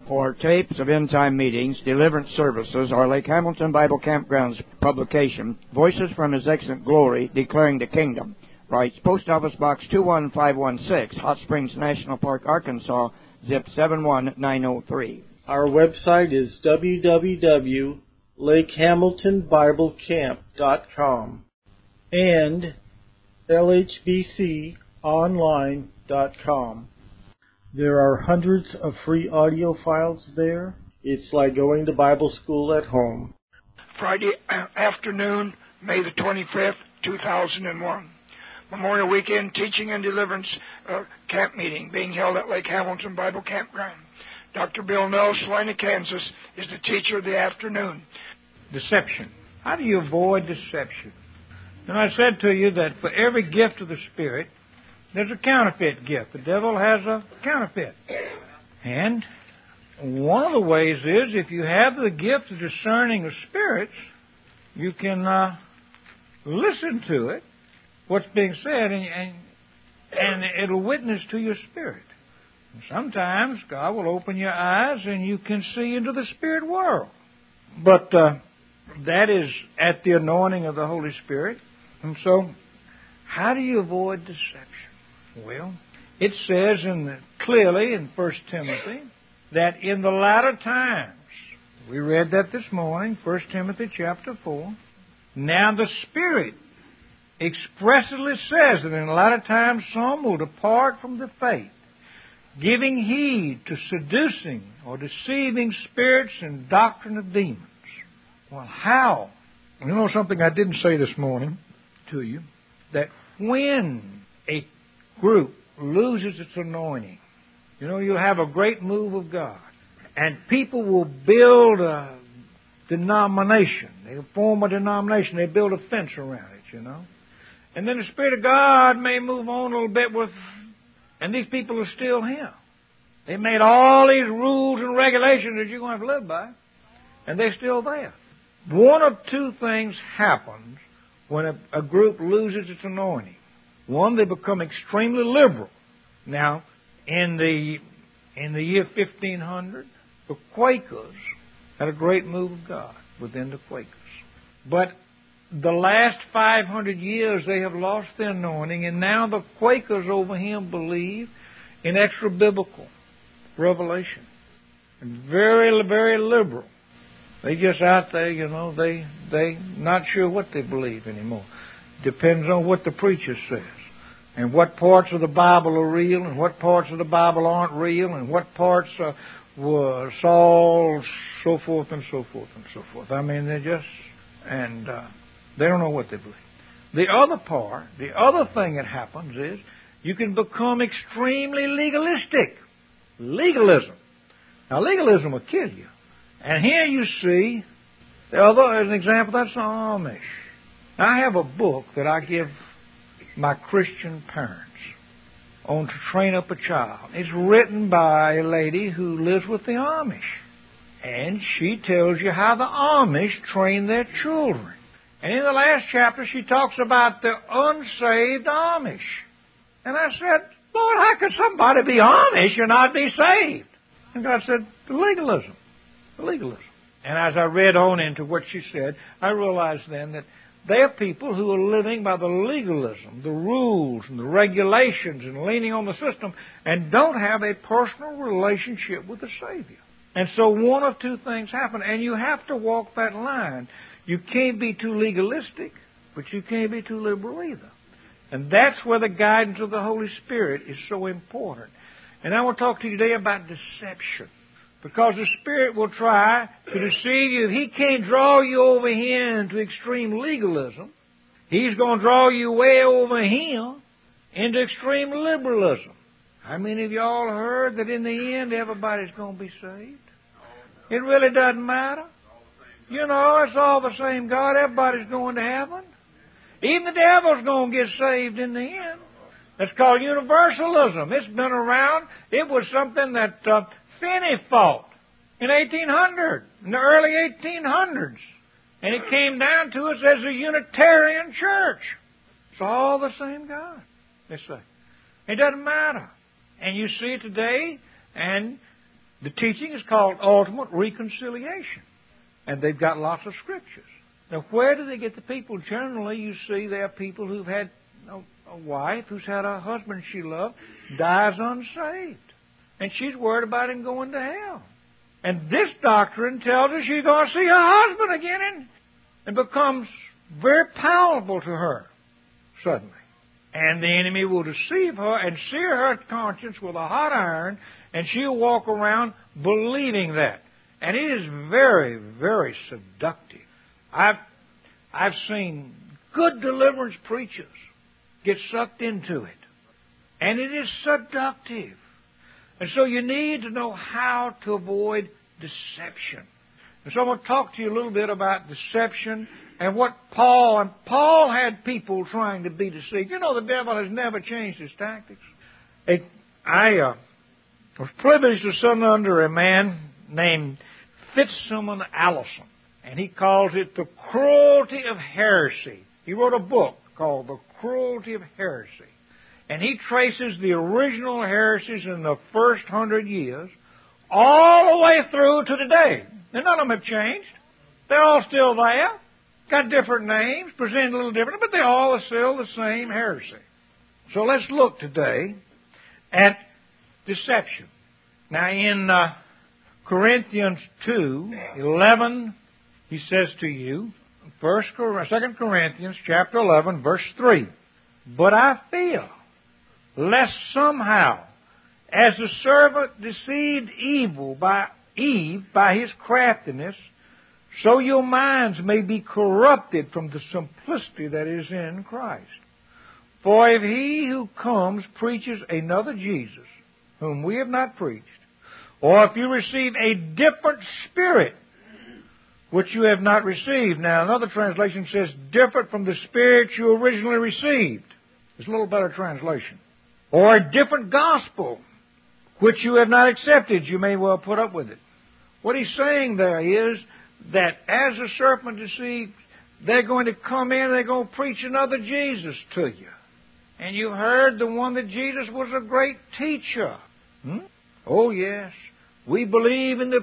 For tapes of end-time meetings, deliverance services, or Lake Hamilton Bible Campground's publication, Voices from His Excellent Glory, Declaring the Kingdom, writes Post Office Box 21516, Hot Springs National Park, Arkansas, zip 71903. Our website is www.lakehamiltonbiblecamp.com and lhbconline.com. There are hundreds of free audio files there. It's like going to Bible school at home. Friday afternoon, May the 25th, 2001. Memorial Weekend Teaching and Deliverance Camp Meeting being held at Lake Hamilton Bible Campground. Dr. Bill Nells, Salina, Kansas, is the teacher of the afternoon. Deception. How do you avoid deception? And I said to you that for every gift of the Spirit, there's a counterfeit gift. The devil has a counterfeit. And one of the ways is, if you have the gift of discerning of spirits, you can listen to it, what's being said, and it'll witness to your spirit. And sometimes God will open your eyes and you can see into the spirit world. But that is at the anointing of the Holy Spirit. And so, how do you avoid deception? Well, it says clearly in 1 Timothy that in the latter times, we read that this morning, 1 Timothy chapter 4, now the Spirit expressly says that in the latter times some will depart from the faith, giving heed to seducing or deceiving spirits and doctrine of demons. Well, how? You know something I didn't say this morning to you, that when a group loses its anointing, you'll have a great move of God, and people will build a denomination. They'll form a denomination. They build a fence around it, And then the Spirit of God may move on a little bit and these people are still here. They made all these rules and regulations that you're going to have to live by, and they're still there. One of two things happens when a group loses its anointing. One, they become extremely liberal. Now, in the year 1500, the Quakers had a great move of God within the Quakers. But the last 500 years, they have lost their anointing, and now the Quakers over here believe in extra-biblical revelation. And very, very liberal. They just out there, they not sure what they believe anymore. Depends on what the preacher says. And what parts of the Bible are real and what parts of the Bible aren't real and what parts were Saul, so forth and so forth and so forth. I mean, they don't know what they believe. The other thing that happens is you can become extremely legalistic. Legalism. Now, legalism will kill you. And here you see, as an example, that's the Amish. Now, I have a book that I give my Christian parents on to train up a child. It's written by a lady who lives with the Amish. And she tells you how the Amish train their children. And in the last chapter, she talks about the unsaved Amish. And I said, Lord, how could somebody be Amish and not be saved? And God said, the legalism. And as I read on into what she said, I realized then that they are people who are living by the legalism, the rules and the regulations and leaning on the system and don't have a personal relationship with the Savior. And so one of two things happen, and you have to walk that line. You can't be too legalistic, but you can't be too liberal either. And that's where the guidance of the Holy Spirit is so important. And I want to talk to you today about deception. Because the Spirit will try to deceive you. If He can't draw you over here into extreme legalism, He's going to draw you way over here into extreme liberalism. How many of y'all heard that in the end everybody's going to be saved? It really doesn't matter. It's all the same God. Everybody's going to heaven. Even the devil's going to get saved in the end. That's called universalism. It's been around. It was something that Finney fought in 1800, in the early 1800s. And it came down to us as a Unitarian church. It's all the same God, they say. It doesn't matter. And you see it today, and The teaching is called Ultimate Reconciliation. And they've got lots of scriptures. Now, where do they get the people? Generally, you see there are people who've had a wife who's had a husband she loved, dies unsaved. And she's worried about him going to hell. And this doctrine tells her she's going to see her husband again and becomes very palatable to her suddenly. And the enemy will deceive her and sear her conscience with a hot iron, and she'll walk around believing that. And it is very, very seductive. I've seen good deliverance preachers get sucked into it. And it is seductive. And so you need to know how to avoid deception. And so I'm going to talk to you a little bit about deception and what Paul had people trying to be deceived. You know, the devil has never changed his tactics. I was privileged to sit under a man named Fitzsimmons Allison, and he calls it The Cruelty of Heresy. He wrote a book called The Cruelty of Heresy. And he traces the original heresies in the first 100 years all the way through to today. And none of them have changed. They're all still there. Got different names, presented a little different, but they all are still the same heresy. So let's look today at deception. Now in Corinthians 2:11, he says to you, 2 Corinthians chapter 11, verse 3, "But I feel, lest somehow, as the serpent deceived Eve by his craftiness, so your minds may be corrupted from the simplicity that is in Christ. For if he who comes preaches another Jesus, whom we have not preached, or if you receive a different spirit, which you have not received." Now, another translation says, "different from the spirit you originally received." It's a little better translation. "Or a different gospel, which you have not accepted," you may well put up with it. What he's saying there is that as the serpent deceived, they're going to come in and they're going to preach another Jesus to you. And you heard the one that Jesus was a great teacher. Oh, yes. We believe in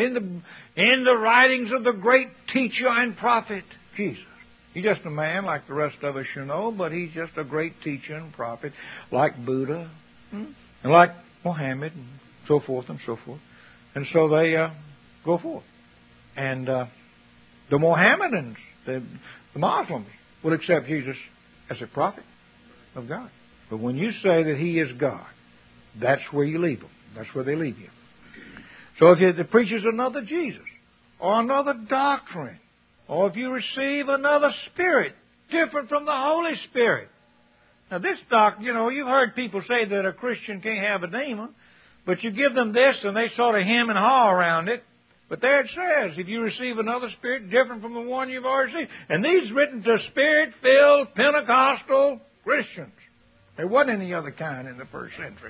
the writings of the great teacher and prophet, Jesus. He's just a man like the rest of us, you know, but he's just a great teacher and prophet like Buddha and like Muhammad and so forth and so forth. And so they go forth. And the Mohammedans, the Muslims, will accept Jesus as a prophet of God. But when you say that he is God, that's where you leave them. That's where they leave you. So if it preaches another Jesus, or another doctrine, or if you receive another spirit, different from the Holy Spirit. Now this doctrine, you know, you've heard people say that a Christian can't have a demon, but you give them this and they sort of hem and haw around it. But there it says, if you receive another spirit different from the one you've already received. And these written to Spirit-filled Pentecostal Christians. There wasn't any other kind in the first century.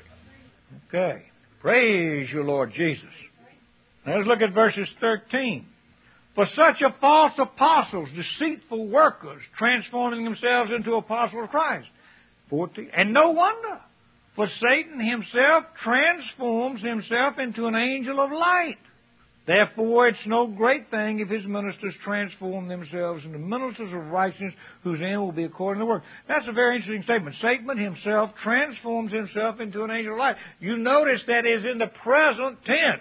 Okay. Praise you, Lord Jesus. Now let's look at verses 13. "For such are false apostles, deceitful workers, transforming themselves into apostles of Christ." 14. "And no wonder, for Satan himself transforms himself into an angel of light. Therefore, it's no great thing if his ministers transform themselves into ministers of righteousness, whose end will be according to the work." That's a very interesting statement. Satan himself transforms himself into an angel of light. You notice that is in the present tense.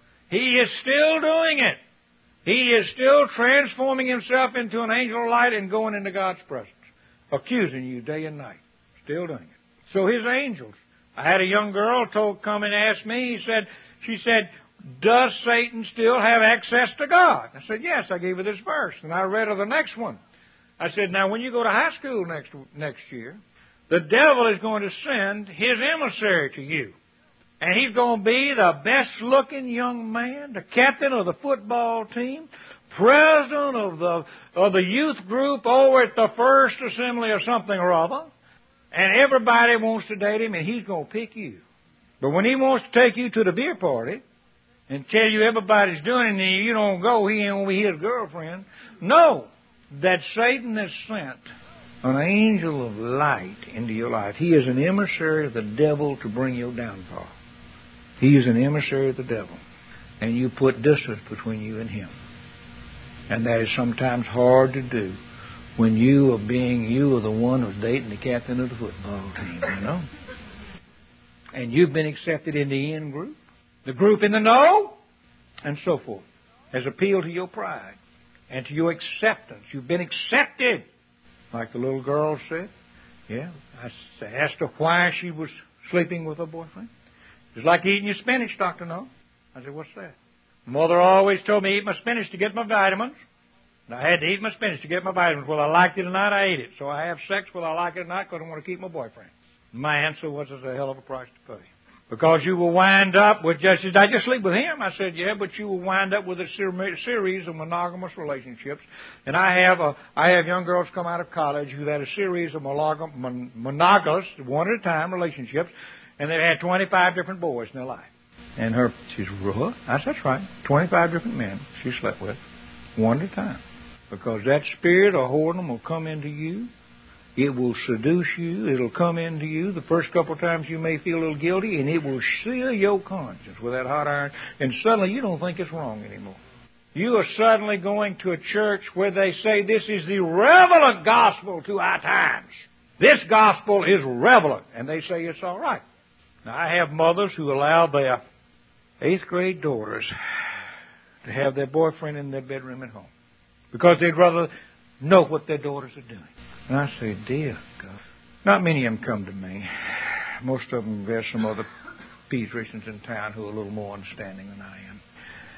He is still doing it. He is still transforming himself into an angel of light and going into God's presence, accusing you day and night. Still doing it. So his angels. I had a young girl come and ask me, she said, "Does Satan still have access to God?" I said, "Yes." I gave her this verse, and I read her the next one. I said, "Now, when you go to high school next year, the devil is going to send his emissary to you. And he's going to be the best-looking young man, the captain of the football team, president of the youth group over at the First Assembly or something or other. And everybody wants to date him, and he's going to pick you. But when he wants to take you to the beer party and tell you everybody's doing it and you don't go, he ain't going to be his girlfriend. Know that Satan has sent an angel of light into your life. He is an emissary of the devil to bring your downfall. He is an emissary of the devil. and you put distance between you and Him. And that is sometimes hard to do when you are the one who's dating the captain of the football team, you know. And you've been accepted in the in group, the group in the no, and so forth, has appealed to your pride and to your acceptance. You've been accepted. Like the little girl said. Yeah, I asked her why she was sleeping with her boyfriend. It's like eating your spinach, Dr. No. I said, what's that? Mother always told me to eat my spinach to get my vitamins. And I had to eat my spinach to get my vitamins. Whether I liked it or not, I ate it. So I have sex whether I like it or not because I want to keep my boyfriend. My answer was, it's a hell of a price to pay. Because you will wind up with just, did I just sleep with him? I said, yeah, but you will wind up with a series of monogamous relationships. And I have young girls come out of college who've had a series of monogamous, one at a time relationships, and they've had 25 different boys in their life. And she said, what? I said, that's right. 25 different men she slept with, one at a time. Because that spirit of whoredom will come into you. It will seduce you. It'll come into you. The first couple of times you may feel a little guilty, and it will seal your conscience with that hot iron, and suddenly you don't think it's wrong anymore. You are suddenly going to a church where they say this is the relevant gospel to our times. This gospel is relevant, and they say it's all right. Now, I have mothers who allow their 8th grade daughters to have their boyfriend in their bedroom at home because they'd rather know what their daughters are doing. And I say, dear God. Not many of them come to me. Most of them, there's some other pediatricians in town who are a little more understanding than I am.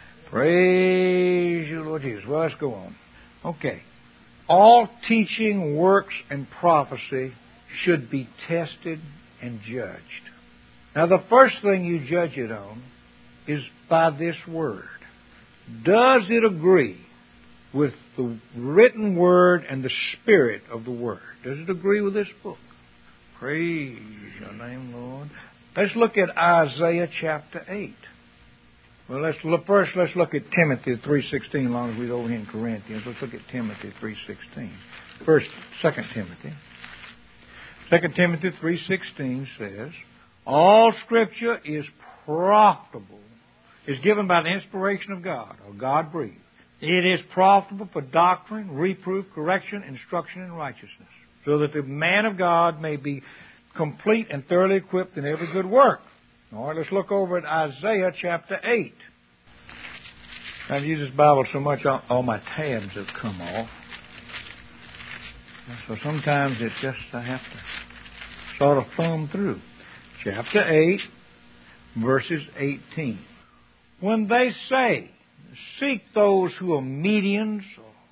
Praise you, Lord Jesus. Well, let's go on. Okay. All teaching, works, and prophecy should be tested and judged. Now, the first thing you judge it on is by this word. Does it agree with the written word and the spirit of the word? Does it agree with this book? Praise your name, Lord. Let's look at Isaiah chapter 8. Well, let's look at Timothy 3:16, as long as we're over here in Corinthians. Let's look at Timothy 3:16. First, 2 Timothy. 2 Timothy 3:16 says, all Scripture is profitable, is given by the inspiration of God, or God-breathed. It is profitable for doctrine, reproof, correction, instruction in righteousness, so that the man of God may be complete and thoroughly equipped in every good work. All right, let's look over at Isaiah chapter 8. I've used this Bible so much, all my tabs have come off. So sometimes it's just, I have to sort of thumb through. Chapter 8, verses 18. When they say, seek those who are mediums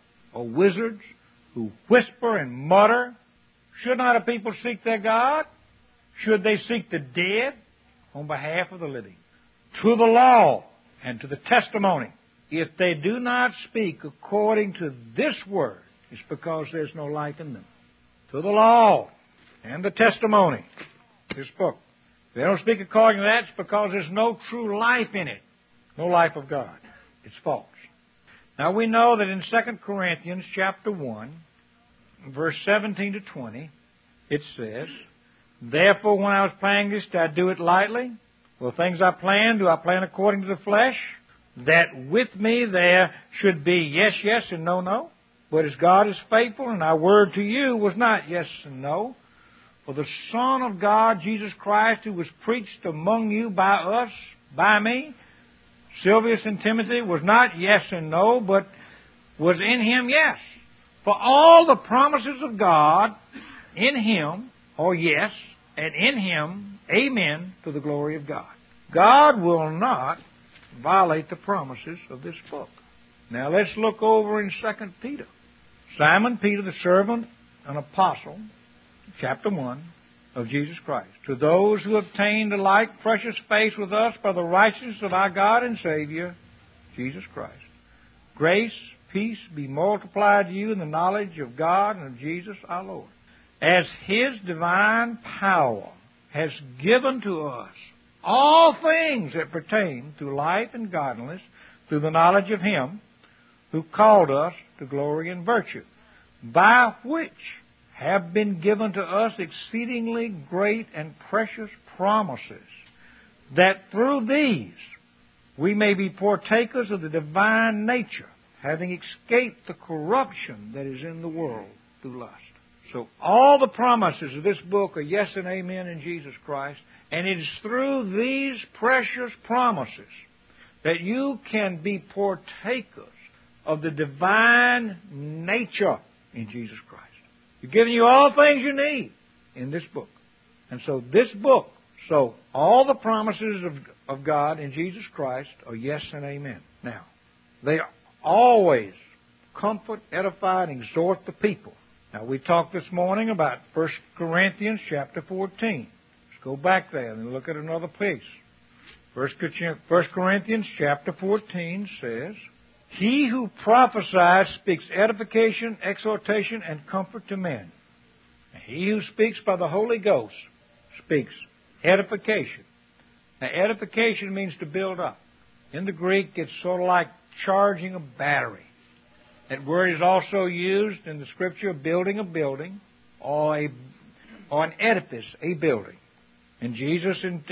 or wizards, who whisper and mutter, should not a people seek their God? Should they seek the dead on behalf of the living? To the law and to the testimony. If they do not speak according to this word, it's because there's no life in them. To the law and the testimony, this book. If they don't speak according to that, it's because there's no true life in it. No life of God. It's false. Now we know that in 2 Corinthians chapter 1, verse 17 to 20, it says, therefore when I was planning this, did I do it lightly? Well, things I plan, do I plan according to the flesh? That with me there should be yes, yes, and no, no. But as God is faithful, and our word to you was not yes and no. For the Son of God, Jesus Christ, who was preached among you by us, by me, Silvius and Timothy, was not yes and no, but was in Him yes. For all the promises of God in Him are yes, and in Him, amen, to the glory of God. God will not violate the promises of this book. Now let's look over in 2 Peter. Simon Peter, the servant and apostle, chapter 1, of Jesus Christ. To those who obtained a like precious faith with us by the righteousness of our God and Savior, Jesus Christ. Grace, peace be multiplied to you in the knowledge of God and of Jesus our Lord. As His divine power has given to us all things that pertain to life and godliness through the knowledge of Him who called us to glory and virtue, by which have been given to us exceedingly great and precious promises, that through these we may be partakers of the divine nature, having escaped the corruption that is in the world through lust. So all the promises of this book are yes and amen in Jesus Christ, and it is through these precious promises that you can be partakers of the divine nature in Jesus Christ. He's giving you all things you need in this book. And so this book, so all the promises of God in Jesus Christ are yes and amen. Now, they always comfort, edify, and exhort the people. Now, we talked this morning about 1 Corinthians chapter 14. Let's go back there and look at another piece. 1 Corinthians chapter 14 says, He who prophesies speaks edification, exhortation, and comfort to men. And he who speaks by the Holy Ghost speaks edification. Now, edification means to build up. In the Greek, it's sort of like charging a battery. That word is also used in the Scripture, building a building, or an edifice, a building. And Jesus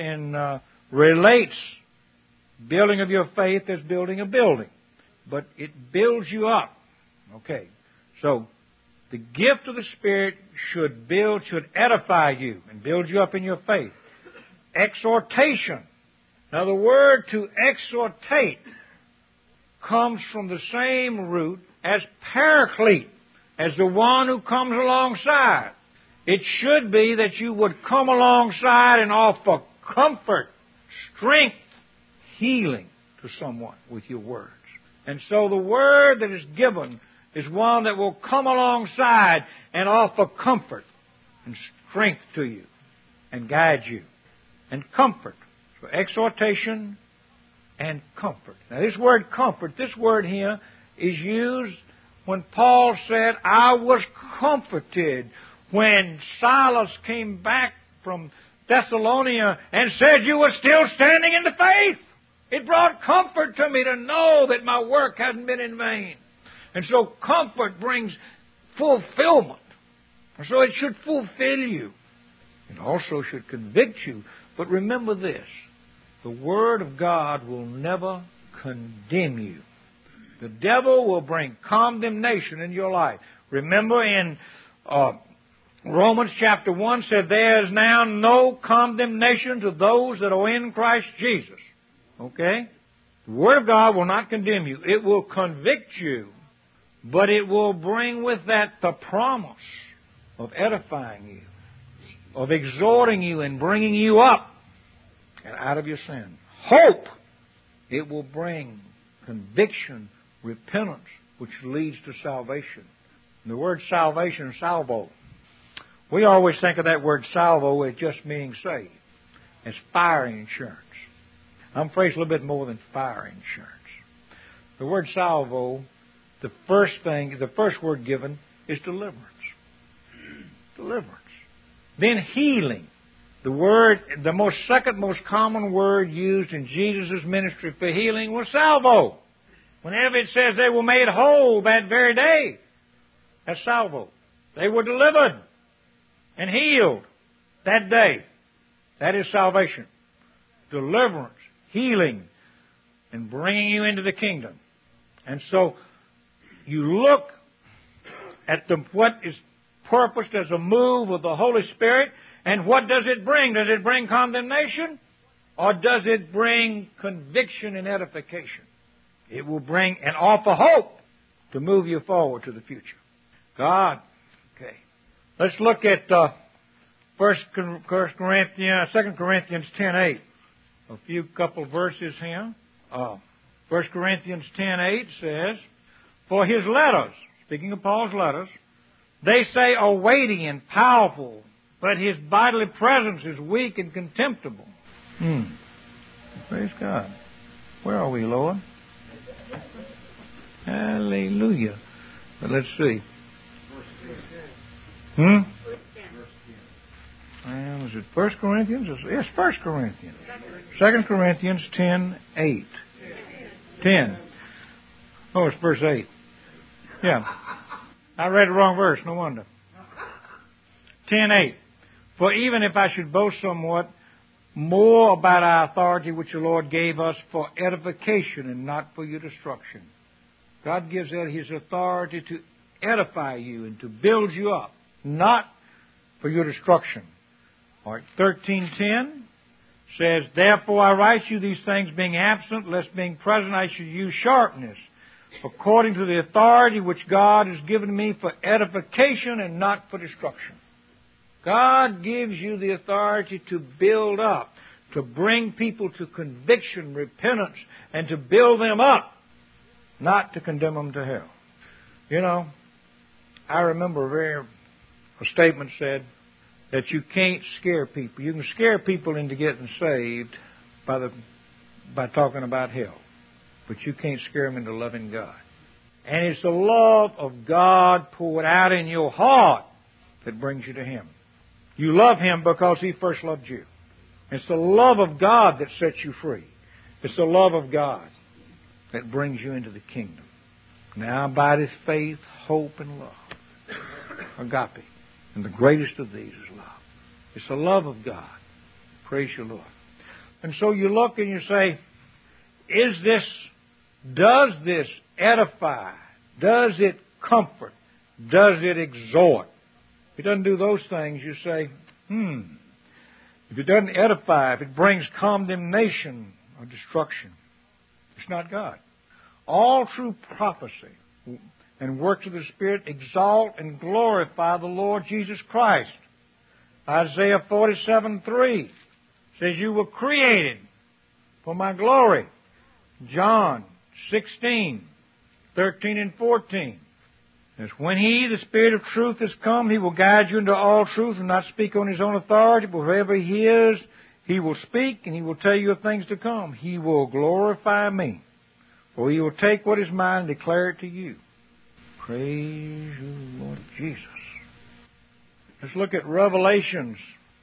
relates building of your faith as building a building. But it builds you up. Okay. So, the gift of the Spirit should edify you and build you up in your faith. Exhortation. Now, the word to exhortate comes from the same root as paraclete, as the one who comes alongside. It should be that you would come alongside and offer comfort, strength, healing to someone with your words. And so the word that is given is one that will come alongside and offer comfort and strength to you and guide you. And comfort. So exhortation and comfort. Now this word comfort, this word here is used when Paul said, I was comforted when Silas came back from Thessalonica and said you were still standing in the faith. It brought comfort to me to know that my work hadn't been in vain. And so comfort brings fulfillment. And so it should fulfill you. It also should convict you. But remember this, the Word of God will never condemn you. The devil will bring condemnation in your life. Remember in Romans chapter 1 said, there is now no condemnation to those that are in Christ Jesus. Okay? The Word of God will not condemn you. It will convict you, but it will bring with that the promise of edifying you, of exhorting you and bringing you up and out of your sin. Hope. It will bring conviction, repentance, which leads to salvation. And the word salvation, salvo. We always think of that word salvo as just meaning saved, as fire insurance. I'm afraid it's a little bit more than fire insurance. The word salvo, the first word given is deliverance. Deliverance. Then healing. The second most common word used in Jesus' ministry for healing was salvo. Whenever it says they were made whole that very day, that's salvo. They were delivered and healed that day. That is salvation. Deliverance, healing, and bringing you into the kingdom. And so you look at what is purposed as a move of the Holy Spirit, and what does it bring? Does it bring condemnation? Or does it bring conviction and edification? It will bring and offer hope to move you forward to the future. God. Okay. Let's look at 2 Corinthians 10:8. A couple verses here. 1 Corinthians 10:8 says, for his letters, speaking of Paul's letters, they say are weighty and powerful, but his bodily presence is weak and contemptible. Praise God. Where are we, Lord? Hallelujah. But let's see. Well, is it 1 Corinthians? Yes, 1 Corinthians. 2 Corinthians 10:8. 10. Oh, it's verse 8. Yeah. I read the wrong verse, no wonder. 10:8. For even if I should boast somewhat, more about our authority which the Lord gave us for edification and not for your destruction. God gives His authority to edify you and to build you up, not for your destruction. Mark 13:10 says, Therefore I write you these things being absent, lest being present I should use sharpness, according to the authority which God has given me for edification and not for destruction. God gives you the authority to build up, to bring people to conviction, repentance, and to build them up, not to condemn them to hell. You know, I remember a statement said that you can't scare people. You can scare people into getting saved by talking about hell, but you can't scare them into loving God. And it's the love of God poured out in your heart that brings you to Him. You love Him because He first loved you. It's the love of God that sets you free. It's the love of God that brings you into the kingdom. Now abideth faith, hope, and love. Agape. And the greatest of these is love. It's the love of God. Praise you, Lord. And so you look and you say, does this edify? Does it comfort? Does it exhort? If it doesn't do those things, you say, If it doesn't edify, if it brings condemnation or destruction, it's not God. All true prophecy and works of the Spirit exalt and glorify the Lord Jesus Christ. Isaiah 47:3 says, You were created for my glory. John 16:13 and 14. As when He, the Spirit of truth, has come, He will guide you into all truth and not speak on His own authority, but wherever He is, He will speak and He will tell you of things to come. He will glorify me, for He will take what is mine and declare it to you. Praise you, Lord Jesus. Let's look at Revelation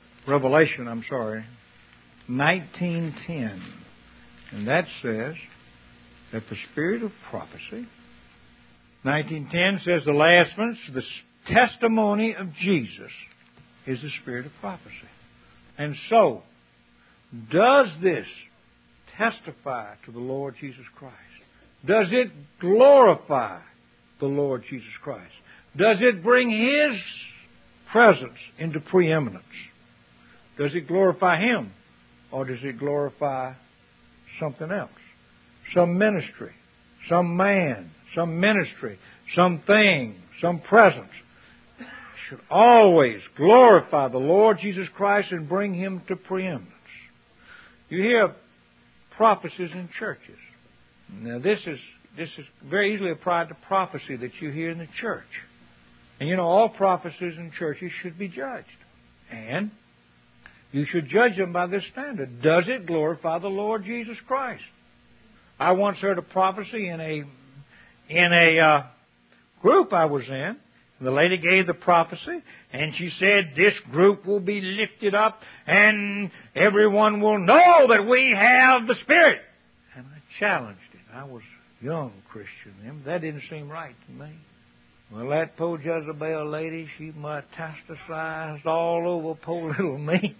19:10. And that says that the spirit of prophecy, 19:10 says the last one, the testimony of Jesus is the spirit of prophecy. And so, does this testify to the Lord Jesus Christ? Does it glorify the Lord Jesus Christ? Does it bring His presence into preeminence? Does it glorify Him? Or does it glorify something else? Some ministry, some man, some ministry, something, some presence. It should always glorify the Lord Jesus Christ and bring Him to preeminence. You hear prophecies in churches. Now this is very easily applied to prophecy that you hear in the church. And you know, all prophecies in churches should be judged. And you should judge them by this standard. Does it glorify the Lord Jesus Christ? I once heard a prophecy in a group I was in. The lady gave the prophecy, and she said, this group will be lifted up, and everyone will know that we have the Spirit. And I challenged it. I was a young Christian then. That didn't seem right to me. Well, that poor Jezebel lady, she metastasized all over poor little me.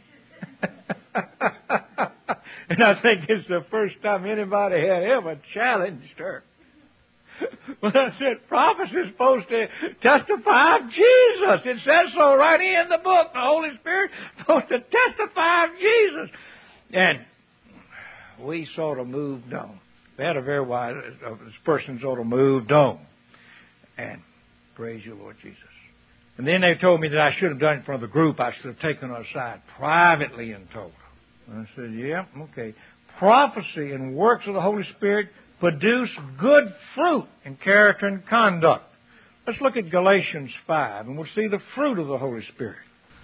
And I think it's the first time anybody had ever challenged her. Well, I said, prophecy is supposed to testify of Jesus. It says so right here in the book. The Holy Spirit is supposed to testify of Jesus. And we sort of moved on. They had a very wise, this person sort of moved on. And praise you, Lord Jesus. And then they told me that I should have done it in front of the group. I should have taken her aside privately and told her. And I said, yeah, okay. Prophecy and works of the Holy Spirit produce good fruit in character and conduct. Let's look at Galatians 5, and we'll see the fruit of the Holy Spirit.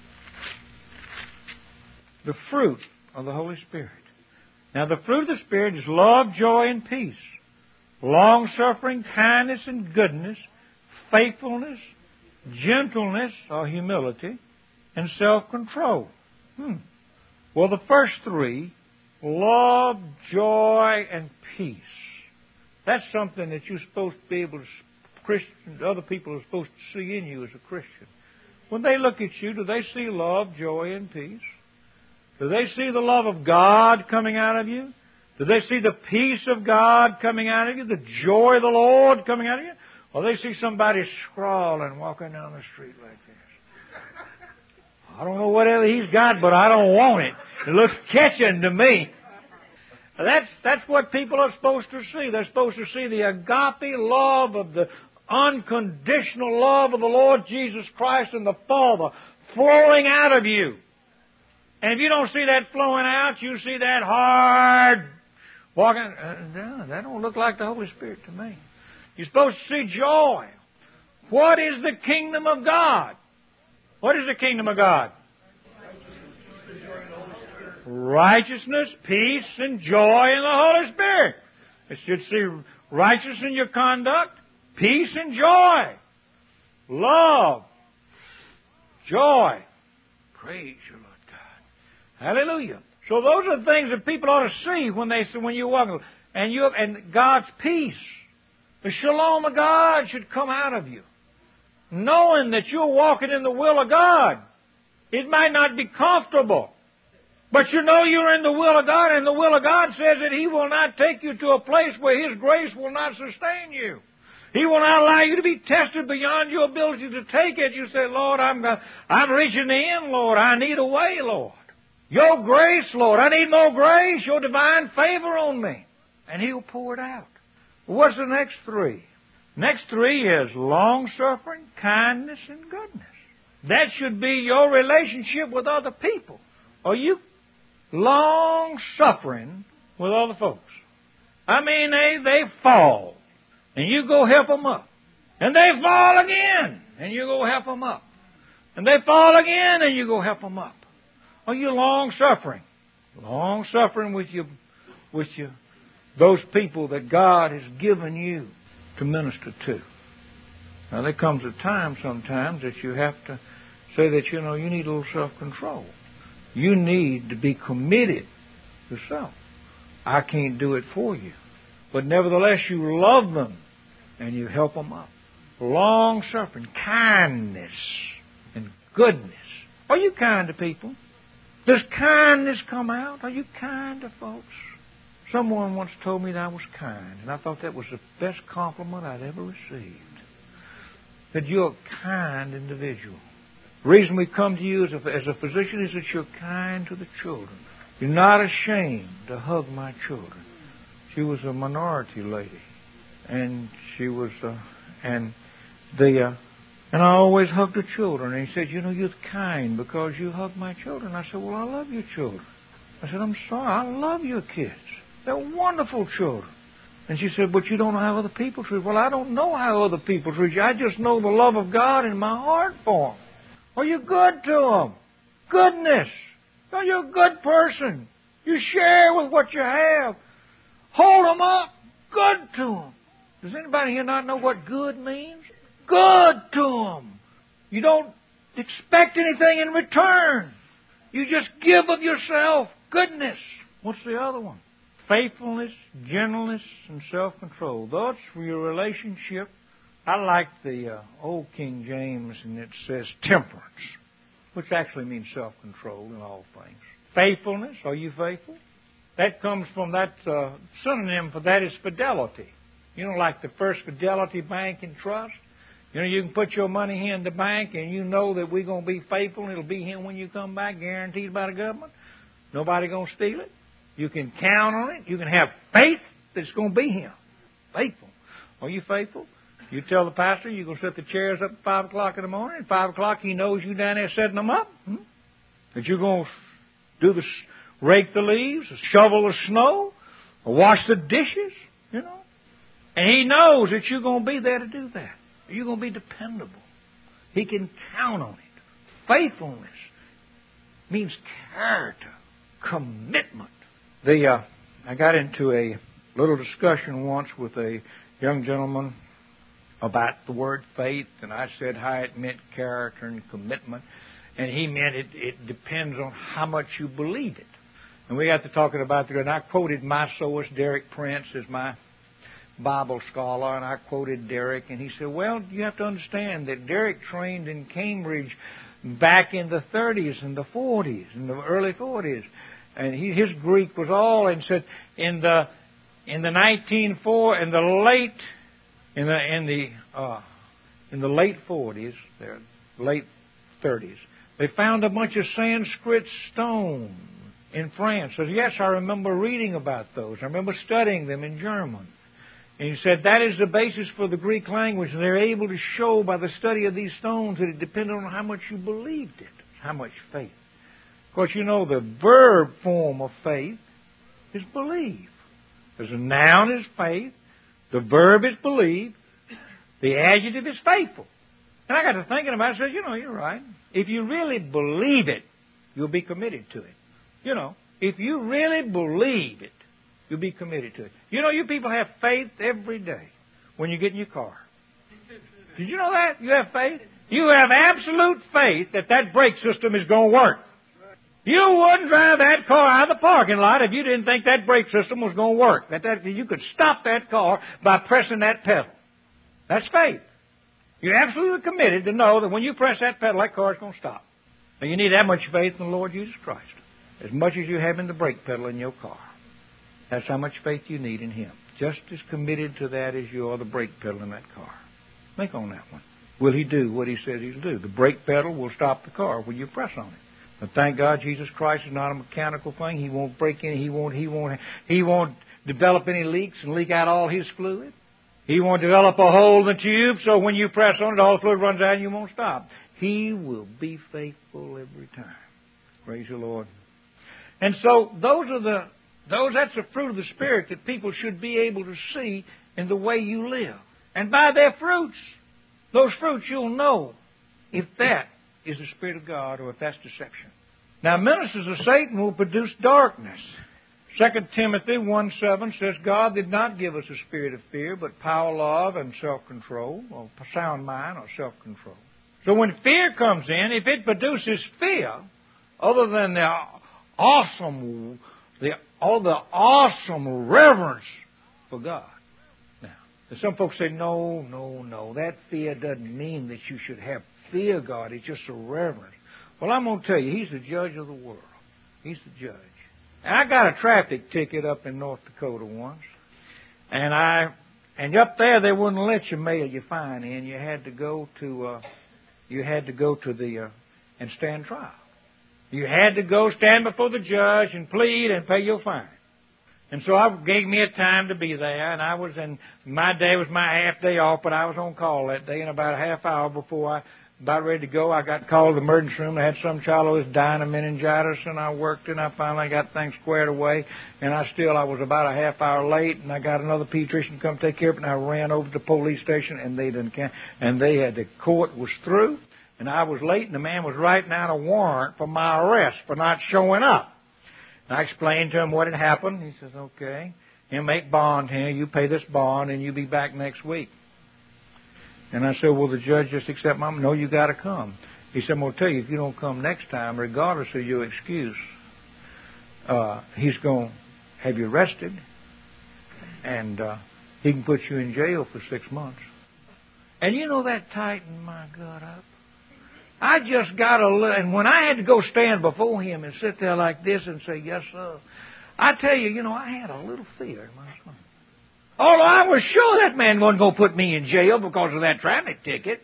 The fruit of the Holy Spirit. Now, the fruit of the Spirit is love, joy, and peace, long-suffering, kindness, and goodness, faithfulness, gentleness or humility, and self-control. Well, the first three, love, joy, and peace. That's something that you're supposed to be able to, Christians, other people are supposed to see in you as a Christian. When they look at you, do they see love, joy, and peace? Do they see the love of God coming out of you? Do they see the peace of God coming out of you? The joy of the Lord coming out of you? Or they see somebody scrawling, walking down the street like this? I don't know whatever he's got, but I don't want it. It looks catching to me. That's what people are supposed to see. They're supposed to see the agape love of the unconditional love of the Lord Jesus Christ and the Father flowing out of you. And if you don't see that flowing out, you see that hard walking. That don't look like the Holy Spirit to me. You're supposed to see joy. What is the kingdom of God? What is the kingdom of God? Righteousness, peace, and joy in the Holy Spirit. It should see righteousness in your conduct, peace and joy, love, joy. Praise you, Lord God. Hallelujah. So those are the things that people ought to see when you walk, and God's peace, the shalom of God should come out of you, knowing that you're walking in the will of God. It might not be comfortable, but you know you're in the will of God, and the will of God says that He will not take you to a place where His grace will not sustain you. He will not allow you to be tested beyond your ability to take it. You say, Lord, I'm reaching the end, Lord. I need a way, Lord. Your grace, Lord. I need more grace. Your divine favor on me. And He'll pour it out. What's the next three? Next three is long-suffering, kindness, and goodness. That should be your relationship with other people. Are you long-suffering with other folks? I mean, they fall, and you go help them up. And they fall again, and you go help them up. And they fall again, and you go help them up. Are you long-suffering? Long-suffering with those people that God has given you to minister to. Now, there comes a time sometimes that you have to say that, you need a little self-control. You need to be committed yourself. I can't do it for you. But nevertheless, you love them and you help them up. Long-suffering, kindness, and goodness. Are you kind to people? Does kindness come out? Are you kind to folks? Someone once told me that I was kind, and I thought that was the best compliment I'd ever received. That you're a kind individual. The reason we come to you as a physician is that you're kind to the children. You're not ashamed to hug my children. She was a minority lady, and she was, and I always hugged the children. And he said, you're kind because you hug my children. I said, well, I love your children. I said, I'm sorry, I love your kids. They're wonderful children. And she said, but you don't know how other people treat you. Well, I don't know how other people treat you. I just know the love of God in my heart for them. Are you good to them? Goodness. Are you a good person? You share with what you have. Hold them up. Good to them. Does anybody here not know what good means? Good to them. You don't expect anything in return. You just give of yourself. Goodness. What's the other one? Faithfulness, gentleness, and self-control. That's for your relationship. I like the old King James, and it says temperance, which actually means self-control in all things. Faithfulness, are you faithful? That comes from that synonym for that is fidelity. Like the First Fidelity Bank and Trust. You can put your money here in the bank, and you know that we're going to be faithful, and it'll be here when you come back, guaranteed by the government. Nobody going to steal it. You can count on it. You can have faith that it's going to be here. Faithful. Are you faithful? You tell the pastor you're going to set the chairs up at 5 o'clock in the morning. At 5 o'clock, he knows you down there setting them up. That you're going to rake the leaves, or shovel the snow, or wash the dishes, And he knows that you're going to be there to do that. You're going to be dependable. He can count on it. Faithfulness means character, commitment. I got into a little discussion once with a young gentleman about the word faith, and I said how it meant character and commitment, and he meant it depends on how much you believe it. And we got to talking about that, and I quoted my source, Derek Prince, as my Bible scholar, and I quoted Derek, and he said, well, you have to understand that Derek trained in Cambridge back in the 30s and the 40s, in the early 40s. And his Greek was all, and said in the late 40s, late 30s, they found a bunch of Sanskrit stones in France. So yes, I remember reading about those. I remember studying them in German. And he said that is the basis for the Greek language. And they're able to show by the study of these stones that it depended on how much you believed it, how much faith. Of course, you know the verb form of faith is believe. There's a noun is faith. The verb is believe. The adjective is faithful. And I got to thinking about it. I said, you're right. If you really believe it, you'll be committed to it. If you really believe it, you'll be committed to it. You people have faith every day when you get in your car. Did you know that? You have faith? You have absolute faith that brake system is going to work. You wouldn't drive that car out of the parking lot if you didn't think that brake system was going to work. That you could stop that car by pressing that pedal. That's faith. You're absolutely committed to know that when you press that pedal, that car is going to stop. And you need that much faith in the Lord Jesus Christ. As much as you have in the brake pedal in your car. That's how much faith you need in Him. Just as committed to that as you are the brake pedal in that car. Think on that one. Will He do what He says He'll do? The brake pedal will stop the car when you press on it. But thank God Jesus Christ is not a mechanical thing. He won't break any. He won't develop any leaks and leak out all His fluid. He won't develop a hole in the tube so when you press on it, all the fluid runs out and you won't stop. He will be faithful every time. Praise the Lord. And so that's the fruit of the Spirit that people should be able to see in the way you live. And by their fruits, those fruits you'll know if that is the Spirit of God or if that's deception. Now, ministers of Satan will produce darkness. 2 Timothy 1:7 says, God did not give us a spirit of fear, but power, love, and self-control, or sound mind or self-control. So when fear comes in, if it produces fear, other than the awesome reverence for God. Now, some folks say, no, that fear doesn't mean that you should have fear God. It's just a reverence. Well, I'm going to tell you, He's the judge of the world. He's the judge. And I got a traffic ticket up in North Dakota once, and up there they wouldn't let you mail your fine in. You had to go to and stand trial. You had to go stand before the judge and plead and pay your fine. And so I gave me a time to be there, and my day was my half day off, but I was on call that day, and about a half hour before I about ready to go, I got called to the emergency room. I had some child who was dying of meningitis, and I worked, and I finally got things squared away, and I was about a half hour late, and I got another pediatrician to come take care of it, and I ran over to the police station, and the court was through, and I was late, and the man was writing out a warrant for my arrest for not showing up. And I explained to him what had happened. He says, okay, he'll make bond here, you pay this bond, and you'll be back next week. And I said, will the judge just accept my... No, you got to come. He said, I'm going to tell you, if you don't come next time, regardless of your excuse, he's going to have you arrested, and he can put you in jail for 6 months. And you know that tightened my gut up. I just got a little... And when I had to go stand before him and sit there like this and say, yes, sir, I tell you, I had a little fear in my stomach. Although I was sure that man wasn't going to put me in jail because of that traffic ticket.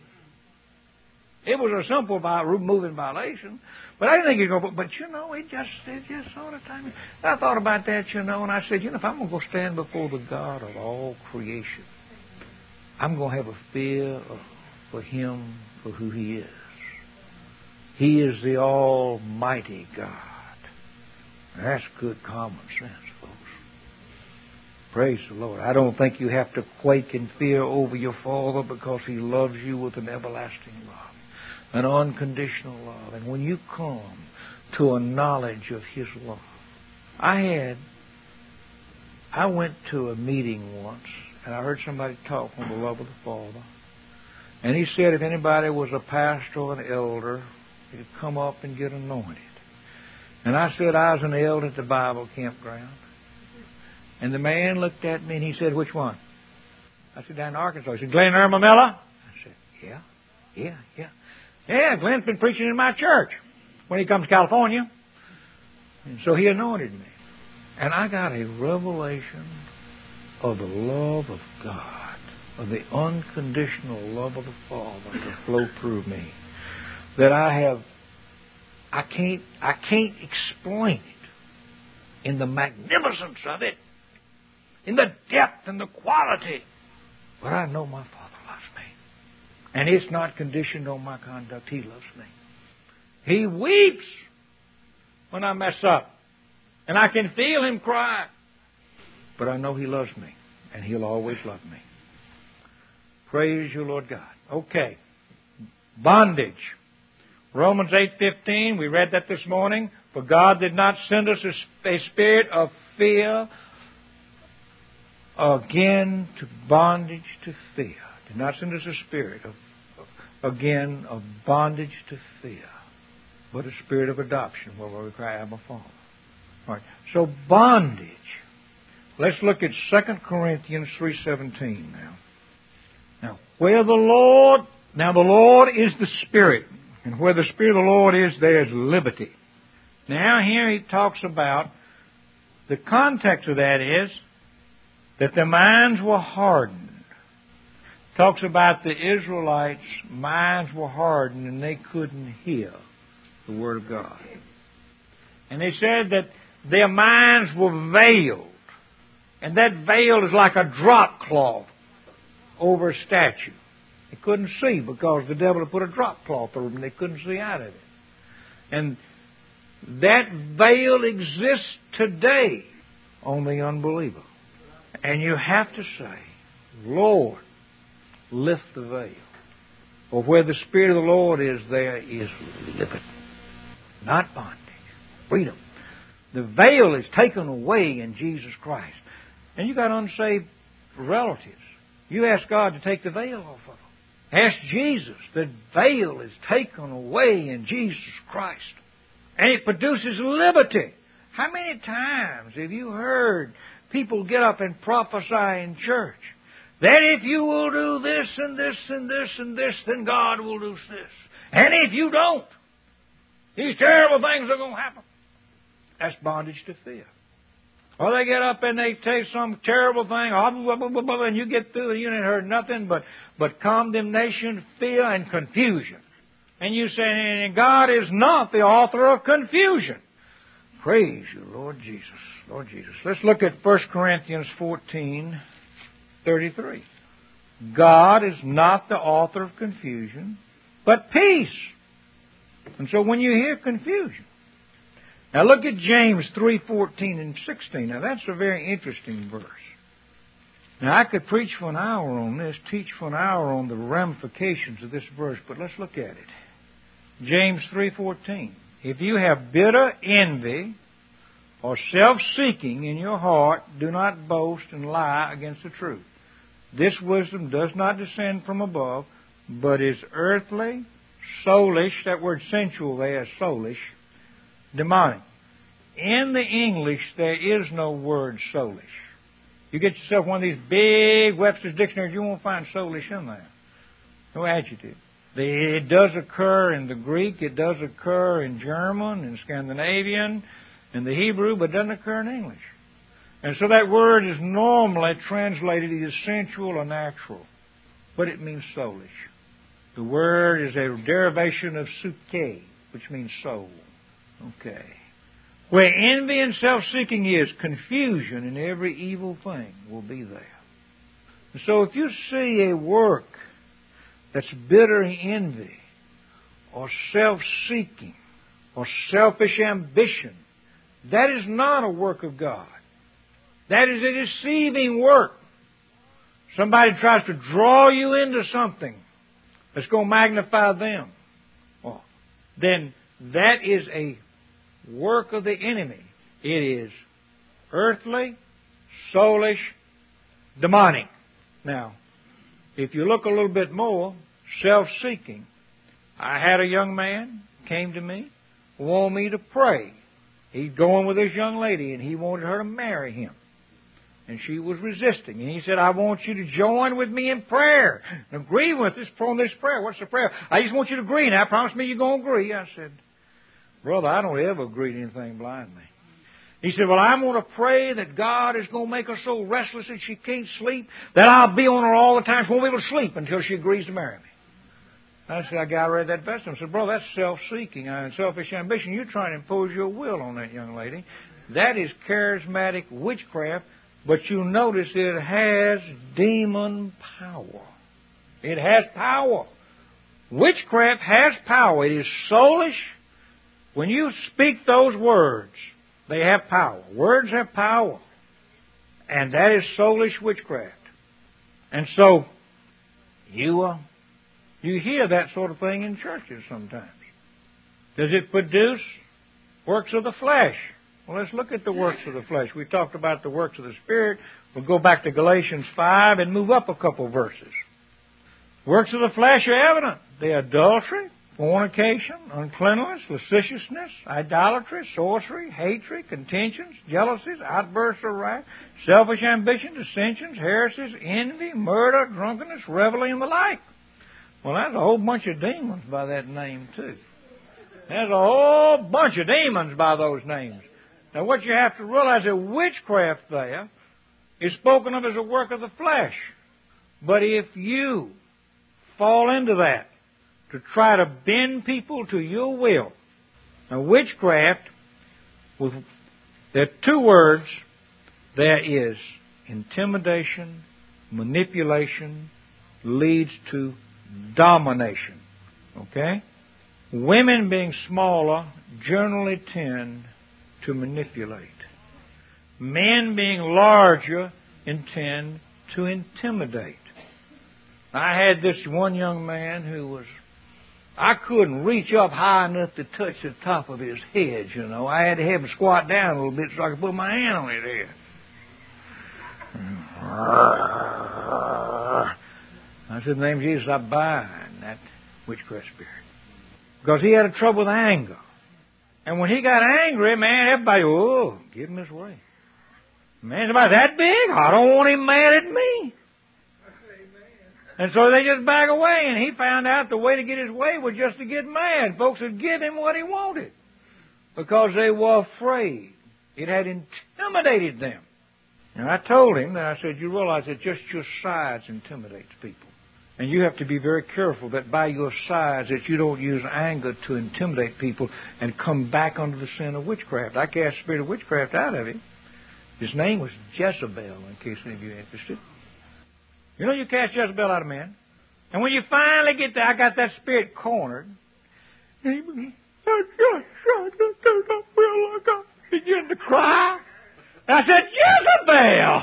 It was a simple moving violation. But I didn't think he was going to put... But, it just sort of time. I thought about that, and I said, if I'm going to go stand before the God of all creation, I'm going to have a fear for Him, for who He is. He is the Almighty God. That's good common sense, folks. Praise the Lord. I don't think you have to quake in fear over your Father because He loves you with an everlasting love, an unconditional love. And when you come to a knowledge of His love, I went to a meeting once, and I heard somebody talk on the love of the Father. And he said if anybody was a pastor or an elder, he'd come up and get anointed. And I said I was an elder at the Bible campground. And the man looked at me and he said, which one? I said, down in Arkansas. He said, Glen Irma Miller? I said, yeah. Yeah, Glenn's been preaching in my church when he comes to California. And so he anointed me. And I got a revelation of the love of God, of the unconditional love of the Father to flow through me, that I can't explain it in the magnificence of it, in the depth and the quality. But I know my Father loves me. And it's not conditioned on my conduct. He loves me. He weeps when I mess up. And I can feel Him cry. But I know He loves me. And He'll always love me. Praise you, Lord God. Okay. Bondage. Romans 8:15, we read that this morning. For God did not send us a spirit of fear, again to bondage to fear. Did not send us a spirit of bondage to fear, but a spirit of adoption, where we cry, Abba, Father. All right. So bondage. Let's look at 2 Corinthians 3:17 now. Now, the Lord is the Spirit, and where the Spirit of the Lord is, there is liberty. Now, here he talks about the context of that is that their minds were hardened. Talks about the Israelites' minds were hardened and they couldn't hear the Word of God. And they said that their minds were veiled. And that veil is like a drop cloth over a statue. They couldn't see because the devil had put a drop cloth over them and they couldn't see out of it. And that veil exists today on the unbeliever. And you have to say, Lord, lift the veil. For where the Spirit of the Lord is, there is liberty. Not bondage. Freedom. The veil is taken away in Jesus Christ. And you got unsaved relatives. You ask God to take the veil off of them. Ask Jesus. The veil is taken away in Jesus Christ. And it produces liberty. How many times have you heard people get up and prophesy in church that if you will do this and this and this and this, then God will do this. And if you don't, these terrible things are going to happen. That's bondage to fear. Or they get up and they say some terrible thing, and you get through and you ain't heard nothing but condemnation, fear, and confusion. And you say, and God is not the author of confusion. Praise you, Lord Jesus. Lord Jesus. Let's look at 1 Corinthians 14:33. God is not the author of confusion, but peace. And so when you hear confusion, now look at James 3:14 and 16. Now that's a very interesting verse. Now I could preach for an hour on this, teach for an hour on the ramifications of this verse, but let's look at it. James 3:14. If you have bitter envy or self-seeking in your heart, do not boast and lie against the truth. This wisdom does not descend from above, but is earthly, soulish. That word sensual there is soulish. Demonic. In the English, there is no word soulish. You get yourself one of these big Webster's dictionaries, you won't find soulish in there. No adjective. It does occur in the Greek, it does occur in German, in Scandinavian, in the Hebrew, but it doesn't occur in English. And so that word is normally translated either sensual or natural, but it means soulish. The word is a derivation of suke, which means soul. Okay. Where envy and self-seeking is, confusion and every evil thing will be there. And so if you see a work that's bitter envy or self-seeking or selfish ambition, that is not a work of God. That is a deceiving work. Somebody tries to draw you into something that's going to magnify them. Well, then that is a work of the enemy. It is earthly, soulish, demonic. Now, if you look a little bit more, self-seeking. I had a young man came to me, wanted me to pray. He's going with this young lady, and he wanted her to marry him. And she was resisting. And he said, I want you to join with me in prayer. And agree with us on this prayer. What's the prayer? I just want you to agree. Now, promise me you're going to agree. I said, brother, I don't ever agree to anything blindly. He said, well, I'm going to pray that God is going to make her so restless that she can't sleep, that I'll be on her all the time. She won't be able to sleep until she agrees to marry me. I said, I read that verse and I said, brother, that's self-seeking and selfish ambition. You're trying to impose your will on that young lady. That is charismatic witchcraft, but you notice it has demon power. It has power. Witchcraft has power. It is soulish. When you speak those words, they have power. Words have power. And that is soulish witchcraft. And so, you hear that sort of thing in churches sometimes. Does it produce works of the flesh? Well, let's look at the works of the flesh. We talked about the works of the Spirit. We'll go back to Galatians 5 and move up a couple verses. Works of the flesh are evident. They're adultery, fornication, uncleanness, lasciviousness, idolatry, sorcery, hatred, contentions, jealousies, outbursts of wrath, selfish ambition, dissensions, heresies, envy, murder, drunkenness, revelry, and the like. Well, that's a whole bunch of demons by that name, too. There's a whole bunch of demons by those names. Now, what you have to realize is that witchcraft there is spoken of as a work of the flesh. But if you fall into that to try to bend people to your will, now witchcraft, there are two words. There is intimidation, manipulation, leads to domination. Okay? Women being smaller generally tend to manipulate. Men being larger intend to intimidate. I had this one young man who I couldn't reach up high enough to touch the top of his head, you know. I had to have him squat down a little bit so I could put my hand on his head. I said, in the name of Jesus, I bind that witchcraft spirit. Because he had a trouble with anger. And when he got angry, man, everybody, give him his way. Man, somebody that big? I don't want him mad at me. And so they just back away, and he found out the way to get his way was just to get mad. Folks would give him what he wanted because they were afraid. It had intimidated them. And I told him that, I said, you realize that just your size intimidates people. And you have to be very careful that by your size that you don't use anger to intimidate people and come back under the sin of witchcraft. I cast the spirit of witchcraft out of him. His name was Jezebel, in case any of you are interested. You know you cast Jezebel out of men. And when you finally get there, I got that spirit cornered. And he began to cry. I said, Jezebel!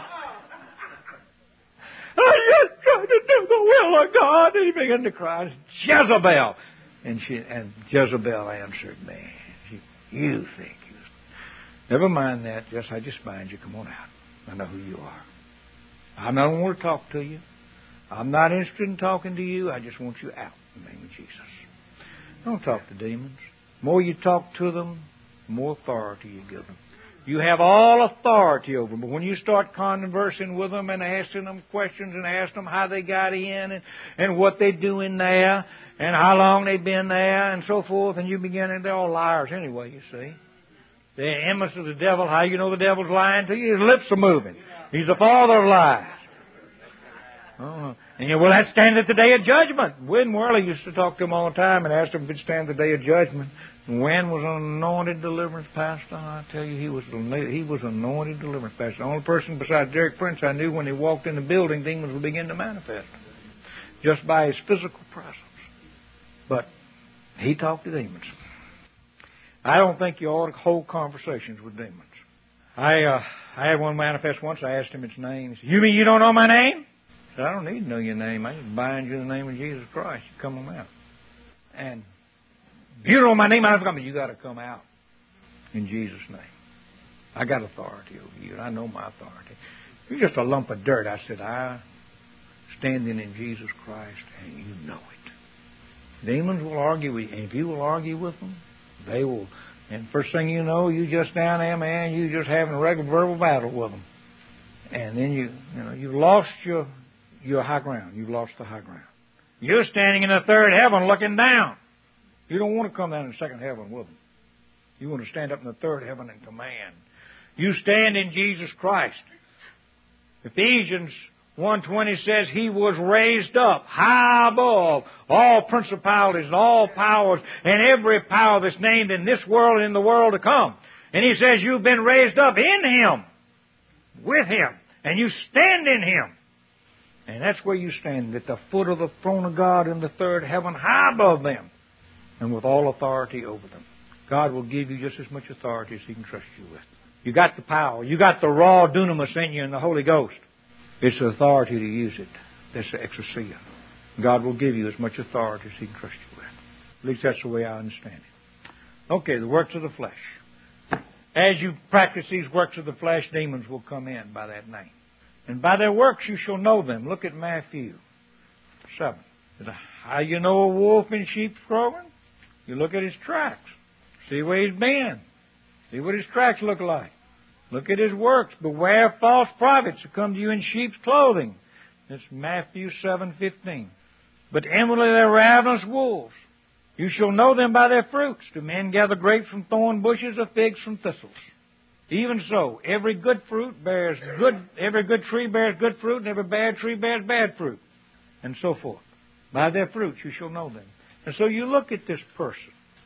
I just tried to do the will of God. And he began to cry. Jezebel! And Jezebel answered me. You think you... Never mind that. I just bind you. Come on out. I know who you are. I don't want to talk to you. I'm not interested in talking to you. I just want you out in the name of Jesus. Don't talk to demons. The more you talk to them, the more authority you give them. You have all authority over them. But when you start conversing with them and asking them questions and asking them how they got in and what they're doing there and how long they've been there and so forth, and you begin, and they're all liars anyway, you see. They're emissaries of the devil. How you know the devil's lying to you? His lips are moving. He's the father of lies. And you, well, that stands at the day of judgment. Win Worley used to talk to him all the time and asked him if it stands the day of judgment. Win was an anointed deliverance pastor. I tell you, he was an anointed deliverance pastor. The only person besides Derek Prince I knew when he walked in the building, demons would begin to manifest just by his physical presence. But he talked to demons. I don't think you ought to hold conversations with demons. I had one manifest once. I asked him its name. He said, you mean you don't know my name? I said, I don't need to know your name. I can bind you in the name of Jesus Christ. You come on out. And you don't know my name, I don't come. You got to come out in Jesus' name. I got authority over you, and I know my authority. You're just a lump of dirt. I said, I standing in Jesus Christ, and you know it. Demons will argue with you, and if you will argue with them, they will. And first thing you know, you just down there, man, you just having a regular verbal battle with them. And then you've lost your high ground. You've lost the high ground. You're standing in the third heaven looking down. You don't want to come down in the second heaven with them. You want to stand up in the third heaven and command. You stand in Jesus Christ. Ephesians 1:20 says He was raised up high above all principalities and all powers and every power that's named in this world and in the world to come. And He says you've been raised up in Him, with Him, and you stand in Him. And that's where you stand, at the foot of the throne of God in the third heaven, high above them, and with all authority over them. God will give you just as much authority as He can trust you with. You got the power. You got the raw dunamis in you in the Holy Ghost. It's the authority to use it. That's the exousia. God will give you as much authority as He can trust you with. At least that's the way I understand it. Okay, the works of the flesh. As you practice these works of the flesh, demons will come in by that name. And by their works you shall know them. Look at Matthew 7. How you know a wolf in sheep's clothing? You look at his tracks. See where he's been. See what his tracks look like. Look at his works. Beware of false prophets who come to you in sheep's clothing. That's Matthew 7:15. But inwardly they're ravenous wolves. You shall know them by their fruits. Do men gather grapes from thorn bushes or figs from thistles? Even so, every good tree bears good fruit, and every bad tree bears bad fruit, and so forth. By their fruits you shall know them. And so you look at this person.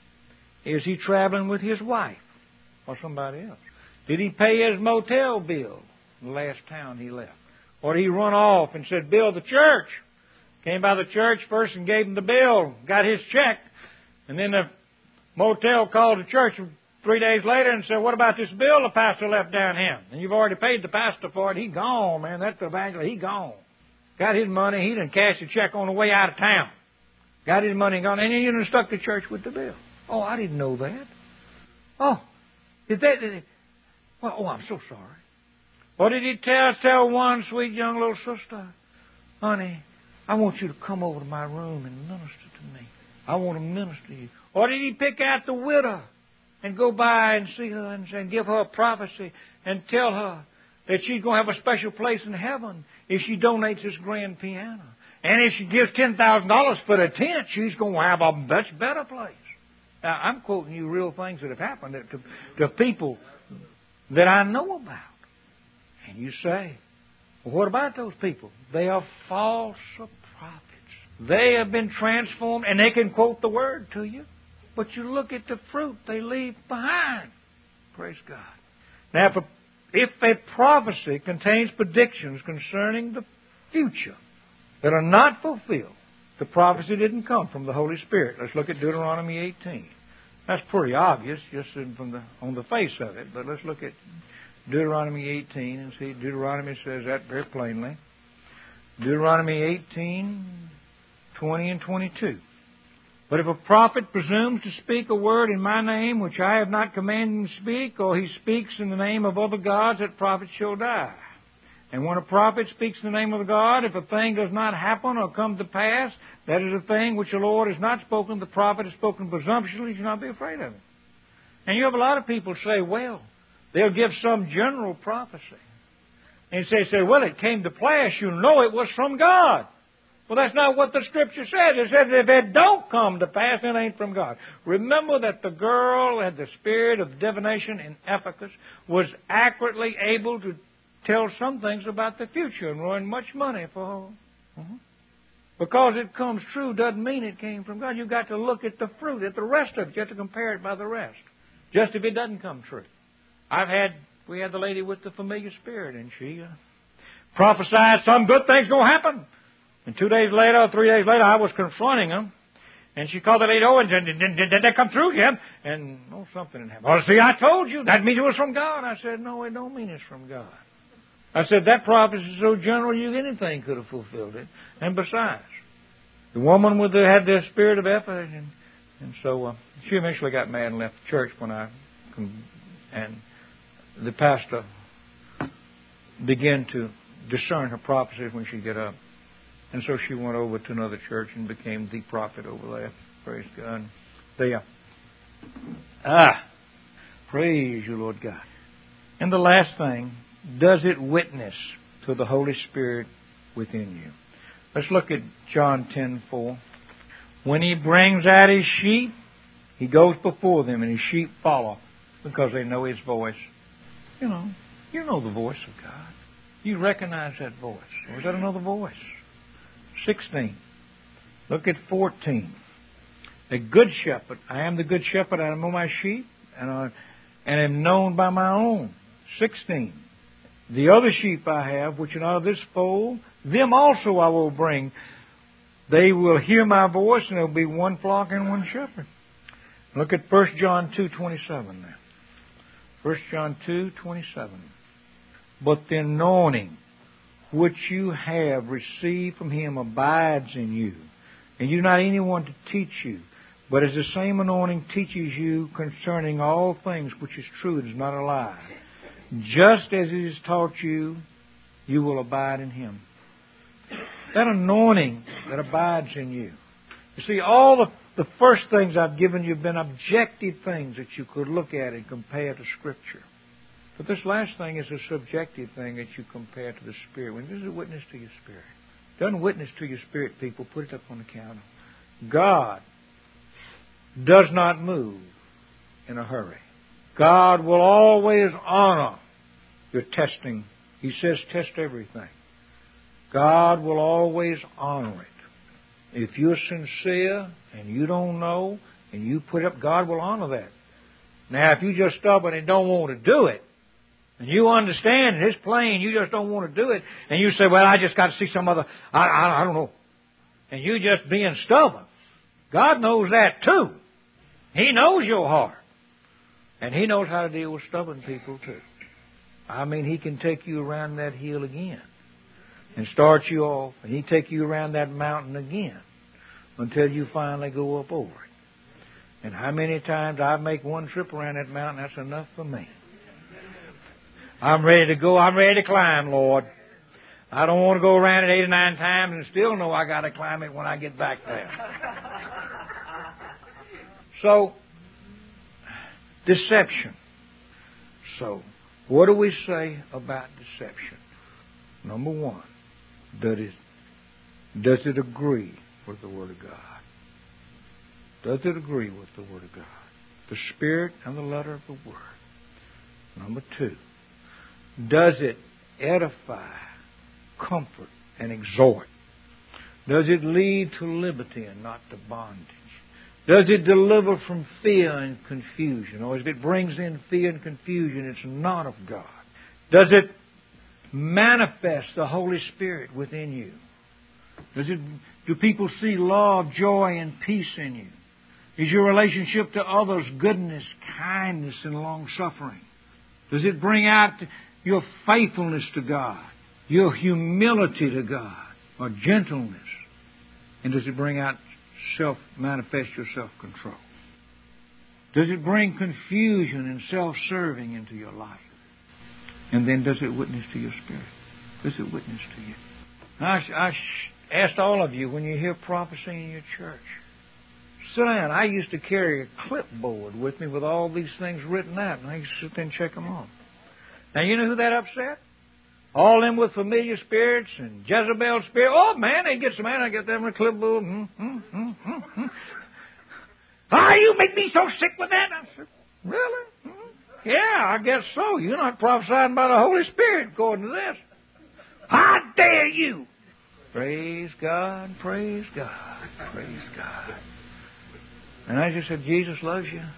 Is he traveling with his wife or somebody else? Did he pay his motel bill in the last town he left? Or did he run off and said, "Bill, the church"? Came by the church first and gave him the bill, got his check, and then the motel called the church 3 days later and said, "What about this bill the pastor left down here?" And you've already paid the pastor for it. He gone, man. That's the evangelist. He gone. Got his money. He done cashed the check on the way out of town. Got his money gone. And he done stuck the church with the bill. Oh, I didn't know that. Oh, did they? Well, oh, I'm so sorry. What did he tell one sweet young little sister? "Honey, I want you to come over to my room and minister to me. I want to minister to you." Or did he pick out the widow and go by and see her and give her a prophecy and tell her that she's going to have a special place in heaven if she donates this grand piano? And if she gives $10,000 for the tent, she's going to have a much better place. Now, I'm quoting you real things that have happened to people that I know about. And you say, well, what about those people? They are false prophets. They have been transformed, and they can quote the Word to you. But you look at the fruit they leave behind. Praise God. Now, if a prophecy contains predictions concerning the future that are not fulfilled, the prophecy didn't come from the Holy Spirit. Let's look at Deuteronomy 18. That's pretty obvious, just on the face of it. But let's look at Deuteronomy 18 and see. Deuteronomy says that very plainly. Deuteronomy 18, 20 and 22. But if a prophet presumes to speak a word in my name which I have not commanded him to speak, or he speaks in the name of other gods, that prophet shall die. And when a prophet speaks in the name of God, if a thing does not happen or come to pass, that is a thing which the Lord has not spoken, the prophet has spoken presumptuously, you should not be afraid of it. And you have a lot of people say, well, they'll give some general prophecy. And say, well, it came to pass, you know it was from God. Well, that's not what the Scripture says. It says if it don't come to pass, it ain't from God. Remember that the girl had the spirit of divination in Ephesus, was accurately able to tell some things about the future and earn much money for her. Because it comes true doesn't mean it came from God. You've got to look at the fruit, at the rest of it. You have to compare it by the rest. Just if it doesn't come true. We had the lady with the familiar spirit, and she prophesied some good thing's going to happen. And 2 days later, or 3 days later, I was confronting him. And she called the lady, oh, and did that come through yet? And, something didn't happen. Well, see, I told you. That means it was from God. I said, no, it don't mean it's from God. I said, that prophecy is so general, anything could have fulfilled it. And besides, the woman had the spirit of Ephesus, and so she eventually got mad and left the church and the pastor began to discern her prophecies when she'd get up. And so she went over to another church and became the prophet over there. Praise God. Praise you, Lord God. And the last thing does it witness to the Holy Spirit within you? Let's look at John 10:4. When He brings out His sheep, He goes before them, and His sheep follow because they know His voice. You know the voice of God. You recognize that voice. Or is that another voice? 16. Look at 14. A good shepherd. I am the good shepherd. I know my sheep, and am known by my own. 16. The other sheep I have, which are not of this fold, them also I will bring. They will hear my voice, and there will be one flock and one shepherd. Look at 1 John 2:27 now. 1 John 2:27. But the anointing which you have received from Him abides in you, and you not anyone to teach you, but as the same anointing teaches you concerning all things which is true and is not a lie. Just as it is taught you, you will abide in Him. That anointing that abides in you. You see, all the first things I've given you have been objective things that you could look at and compare to Scripture. But this last thing is a subjective thing that you compare to the Spirit. When this is a witness to your spirit. Doesn't witness to your spirit, people. Put it up on the counter. God does not move in a hurry. God will always honor your testing. He says test everything. God will always honor it. If you're sincere and you don't know and you put up, God will honor that. Now, if you just stubborn and don't want to do it, and you understand it's plain, you just don't want to do it, and you say, well, I just got to see some other, I don't know. And you just being stubborn. God knows that too. He knows your heart. And He knows how to deal with stubborn people too. I mean, He can take you around that hill again and start you off, and He take you around that mountain again until you finally go up over it. And how many times I make one trip around that mountain, that's enough for me. I'm ready to go. I'm ready to climb, Lord. I don't want to go around it 8 or 9 times and still know I got to climb it when I get back there. So, deception. So, what do we say about deception? Number one, does it agree with the Word of God? Does it agree with the Word of God? The Spirit and the letter of the Word. Number two, does it edify, comfort, and exhort? Does it lead to liberty and not to bondage? Does it deliver from fear and confusion? Or if it brings in fear and confusion, it's not of God. Does it manifest the Holy Spirit within you? Do people see love, joy, and peace in you? Is your relationship to others goodness, kindness, and long-suffering? Does it bring out your faithfulness to God, your humility to God, or gentleness? And does it bring out manifest your self-control? Does it bring confusion and self-serving into your life? And then does it witness to your spirit? Does it witness to you? I asked all of you, when you hear prophecy in your church, sit down. I used to carry a clipboard with me with all these things written out, and I used to sit there and check them off. Now, you know who that upset? All them with familiar spirits and Jezebel spirit. Oh, man, they get some, man, I get them with a clipboard. Ah, you make me so sick with that. I said, really? Yeah, I guess so. You're not prophesying by the Holy Spirit according to this. How dare you? Praise God, praise God, praise God. And I just said, Jesus loves you.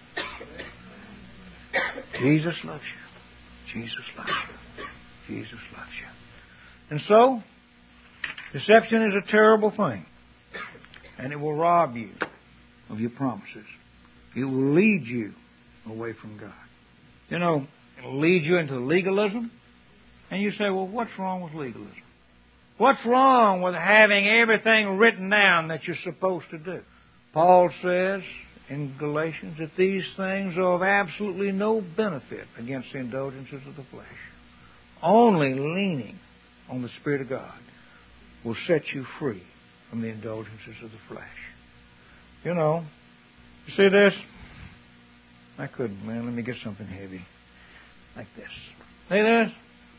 Jesus loves you. Jesus loves you. Jesus loves you. And so, deception is a terrible thing. And it will rob you of your promises. It will lead you away from God. You know, it will lead you into legalism. And you say, well, what's wrong with legalism? What's wrong with having everything written down that you're supposed to do? Paul says in Galatians that these things are of absolutely no benefit against the indulgences of the flesh. Only leaning on the Spirit of God will set you free from the indulgences of the flesh. You know, you see this? I couldn't, man. Let me get something heavy like this. See this?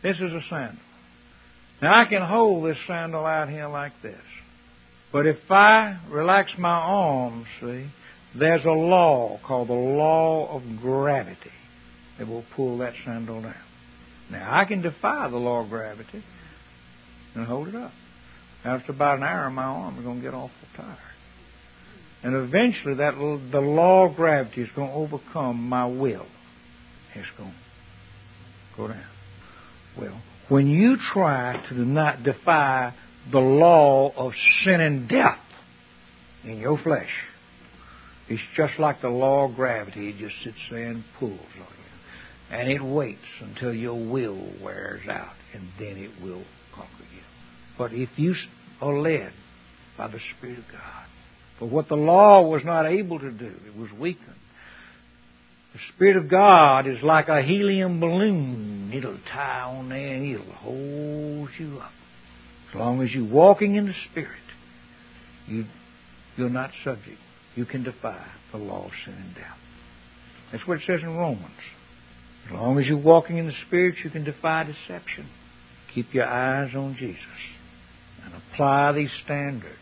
This is a sandal. Now I can hold this sandal out here like this. But if I relax my arms, see, there's a law called the law of gravity that will pull that sandal down. Now I can defy the law of gravity and hold it up. After about an hour, my arms are going to get awful tired. And eventually the law of gravity is going to overcome my will. It's going to go down. Well, when you try to not defy the law of sin and death in your flesh, it's just like the law of gravity. It just sits there and pulls on you. And it waits until your will wears out, and then it will conquer you. But if you are led by the Spirit of God, for what the law was not able to do, it was weakened. The Spirit of God is like a helium balloon. It'll tie on there and it'll hold you up. As long as you're walking in the Spirit, you're not subject. You can defy the law of sin and death. That's what it says in Romans. As long as you're walking in the Spirit, you can defy deception. Keep your eyes on Jesus and apply these standards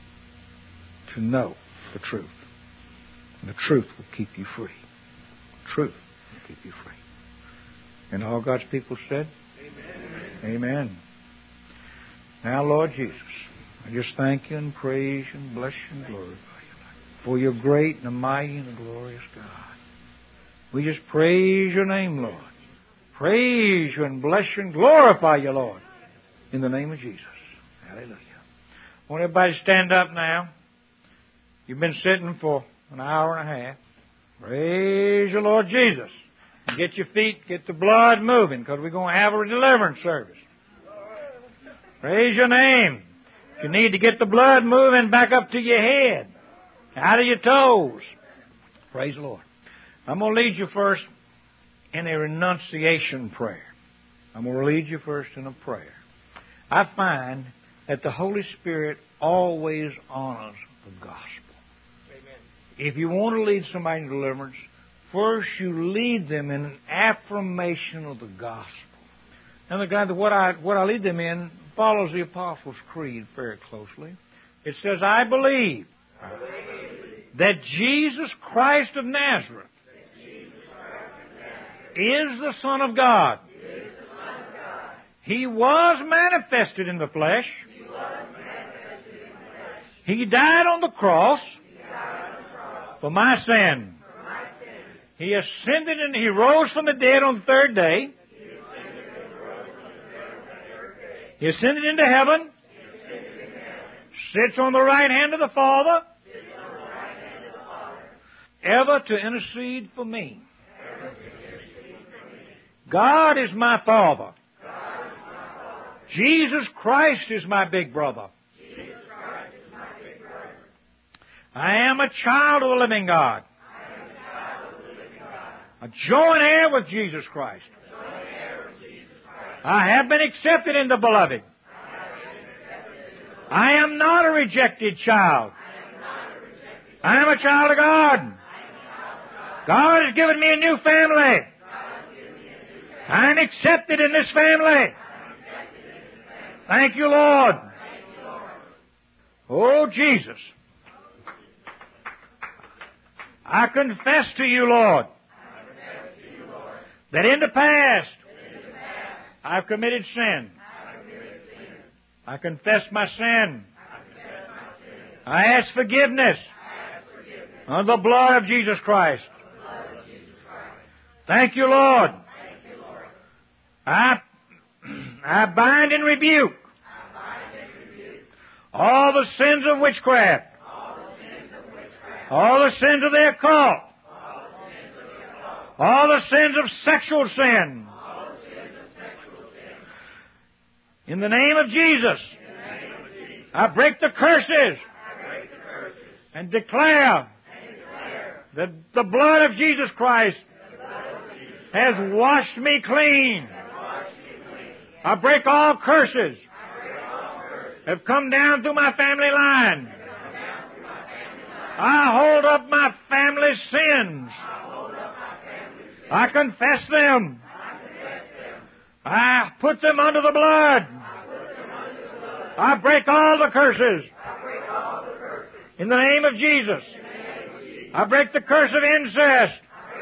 to know the truth. And the truth will keep you free. Truth will keep you free. And all God's people said, Amen. Amen. Now, Lord Jesus, I just thank you and praise you and bless you and glorify you for your great and mighty and glorious God. We just praise your name, Lord. Praise you and bless you and glorify you, Lord. In the name of Jesus. Hallelujah. I want everybody to stand up now. You've been sitting for an hour and a half. Praise the Lord Jesus. And get your feet, get the blood moving, because we're going to have a deliverance service. Praise your name. If you need to get the blood moving back up to your head, out of your toes. Praise the Lord. I'm going to lead you first in a renunciation prayer. I'm going to lead you first in a prayer. I find that the Holy Spirit always honors the gospel. If you want to lead somebody in deliverance, first you lead them in an affirmation of the gospel. And what I lead them in follows the Apostles' Creed very closely. It says, I believe that Jesus Christ of Nazareth is the Son of God. He was manifested in the flesh. He died on the cross for my sin. He ascended and He rose from the dead on the third day. He ascended into heaven. Sits on the right hand of the Father. Ever to intercede for me. God is my Father. Jesus Christ is my big brother. I am a child of the living God. A joint heir with Jesus Christ. I have been accepted in the beloved. I am not a rejected child. I am a child of God. God has given me a new family. I am accepted in this family. Thank you, Lord. Oh, Jesus. I confess to you, Lord, that in the past I've committed sin. I confess my sin. I ask forgiveness of the blood of Jesus Christ. Thank you, Lord. I bind and rebuke all the sins of witchcraft, all the sins of the occult, all the sins of sexual sin. In the name of Jesus, I break the curses and declare that the blood of Jesus Christ has washed me clean. I break all curses that have come down through my family line. I hold up my family's sins. I confess them. I put them under the blood. I break all the curses. In the name of Jesus. I break the curse of incest,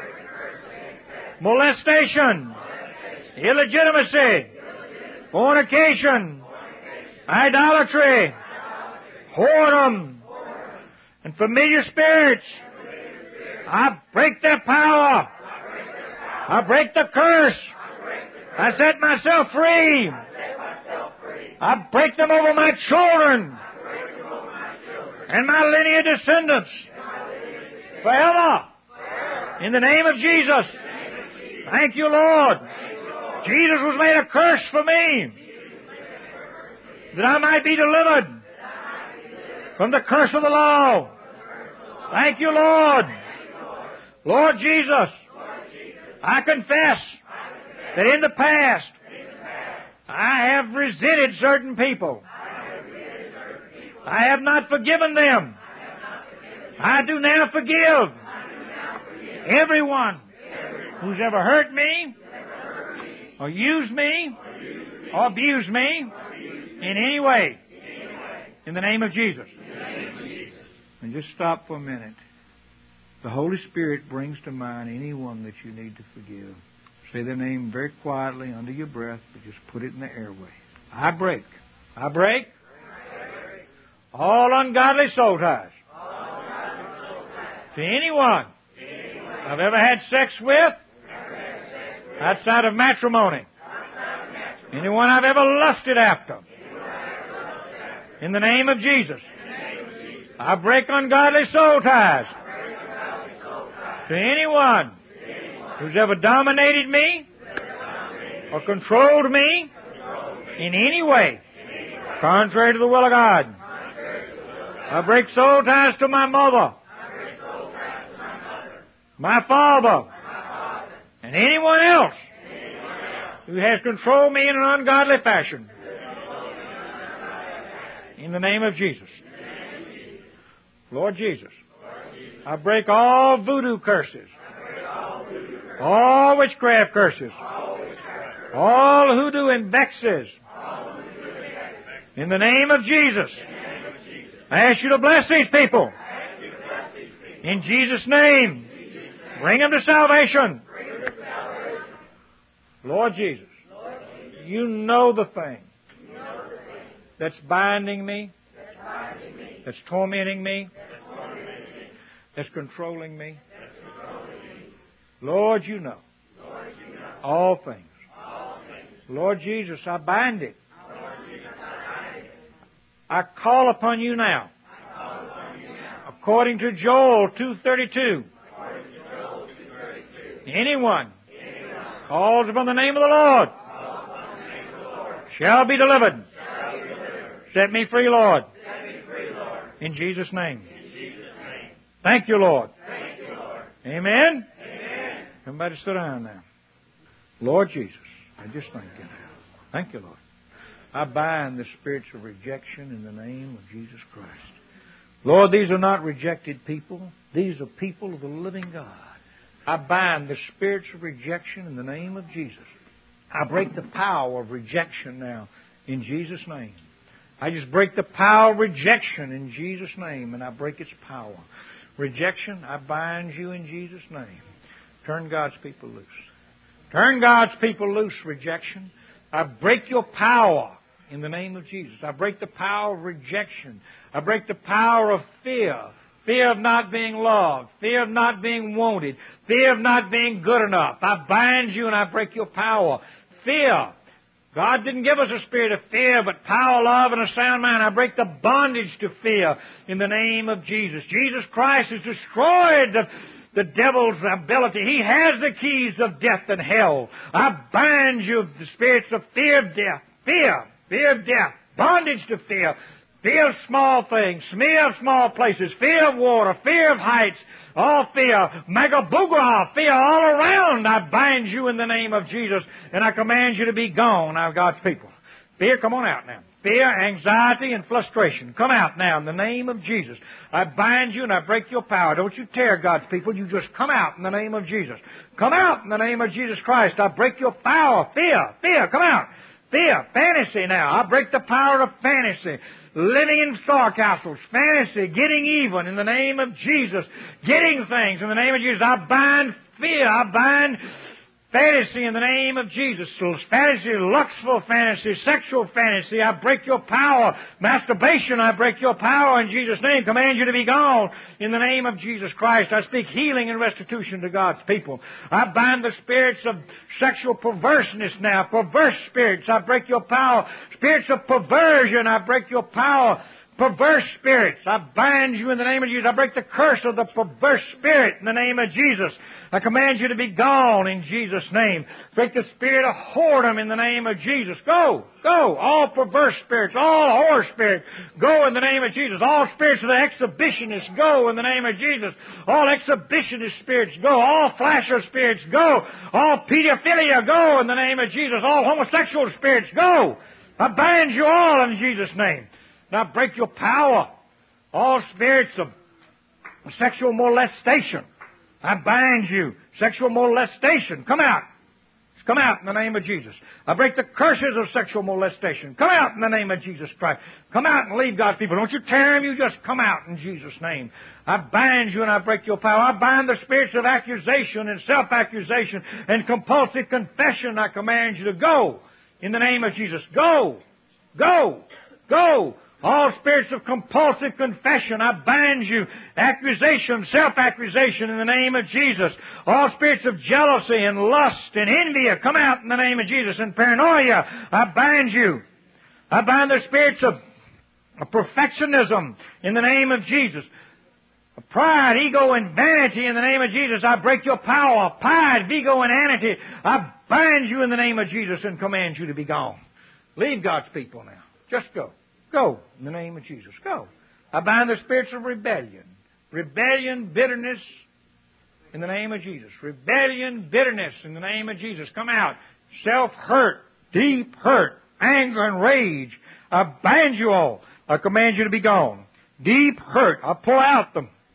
molestation, illegitimacy, fornication, idolatry, whoredom, and familiar spirits. I break their power. I break the curse. I set myself free. I break them over my children and my lineage descendants forever. In the name of Jesus. Thank you, Lord. Jesus was made a curse for me, that I might be delivered from the curse of the law. Thank you, Lord. Lord Jesus, I confess that in the past I have resented certain people. I have not forgiven them. I do now forgive everyone who's ever hurt me, or used me, or abused me in any way. In the name of Jesus. And just stop for a minute. The Holy Spirit brings to mind anyone that you need to forgive. Say their name very quietly under your breath, but just put it in the airway. I break all ungodly soul ties to anyone I've ever had sex with outside of matrimony. Anyone I've ever lusted after. In the name of Jesus. I break ungodly soul ties to anyone who's ever dominated me or controlled me in any way contrary to the will of God. I break soul ties to my mother, my father, and anyone else who has controlled me in an ungodly fashion. In the name of Jesus. Lord Jesus, I break all voodoo curses, all witchcraft curses, all hoodoo and vexes. In the name of Jesus, I ask you to bless these people. In Jesus' name, bring them to salvation. Lord Jesus, you know the thing that's binding me, that's tormenting me, that's controlling me. Lord, you know all things. Lord Jesus, I bind it. I call upon you now, according to Joel 2:32. Anyone calls upon the name of the Lord shall be delivered. Set me free, Lord. In Jesus' name. Thank you, Lord. Amen. Everybody sit down now. Lord Jesus, I just thank you now. Thank you, Lord. I bind the spirits of rejection in the name of Jesus Christ. Lord, these are not rejected people. These are people of the living God. I bind the spirits of rejection in the name of Jesus. I break the power of rejection now in Jesus' name. I just break the power of rejection in Jesus' name, and I break its power. Rejection, I bind you in Jesus' name. Turn God's people loose. Turn God's people loose, rejection. I break your power in the name of Jesus. I break the power of rejection. I break the power of fear. Fear of not being loved. Fear of not being wanted. Fear of not being good enough. I bind you and I break your power. Fear. God didn't give us a spirit of fear, but power, love, and a sound mind. I break the bondage to fear in the name of Jesus. Jesus Christ has destroyed the devil's ability. He has the keys of death and hell. I bind you of the spirits of fear of death. Fear of death. Bondage to fear. Fear of small things. Fear of small places. Fear of water. Fear of heights. All fear. Megabugra. Fear all around. I bind you in the name of Jesus, and I command you to be gone, now God's people. Fear, come on out now. fear, anxiety, and frustration. Come out now in the name of Jesus. I bind you and I break your power. Don't you tear God's people. You just come out in the name of Jesus. Come out in the name of Jesus Christ. I break your power. Fear, come out. Fear, fantasy now. I break the power of fantasy. Living in star castles, fantasy, getting even in the name of Jesus. Getting things in the name of Jesus. I bind fear. I bind fantasy in the name of Jesus. Fantasy, lustful fantasy, sexual fantasy, I break your power. Masturbation, I break your power in Jesus' name. Command you to be gone in the name of Jesus Christ. I speak healing and restitution to God's people. I bind the spirits of sexual perverseness now. Perverse spirits, I break your power. Spirits of perversion, I break your power. Perverse spirits, I bind you in the name of Jesus. I break the curse of the perverse spirit in the name of Jesus. I command you to be gone in Jesus' name. Break the spirit of whoredom in the name of Jesus. Go. All perverse spirits, all whore spirits, go in the name of Jesus. All spirits of the exhibitionists, go in the name of Jesus. All exhibitionist spirits, go. All flasher spirits, go. All pedophilia, go in the name of Jesus. All homosexual spirits, go. I bind you all in Jesus' name. Now break your power. All spirits of sexual molestation, I bind you. Sexual molestation, come out. Come out in the name of Jesus. I break the curses of sexual molestation. Come out in the name of Jesus Christ. Come out and leave God's people. Don't you tear them, you just come out in Jesus' name. I bind you and I break your power. I bind the spirits of accusation and self-accusation and compulsive confession. I command you to go in the name of Jesus. Go. All spirits of compulsive confession, I bind you. Accusation, self-accusation in the name of Jesus. All spirits of jealousy and lust and envy, come out in the name of Jesus. And paranoia, I bind you. I bind the spirits of perfectionism in the name of Jesus. Pride, ego, and vanity in the name of Jesus. I break your power. Pride, ego, and vanity, I bind you in the name of Jesus and command you to be gone. Leave God's people now. Just go. Go in the name of Jesus. Go. I bind the spirits of rebellion. Rebellion, bitterness in the name of Jesus. Rebellion, bitterness in the name of Jesus. Come out. Self-hurt, deep hurt, anger and rage. I bind you all. I command you to be gone. Deep hurt. I pull out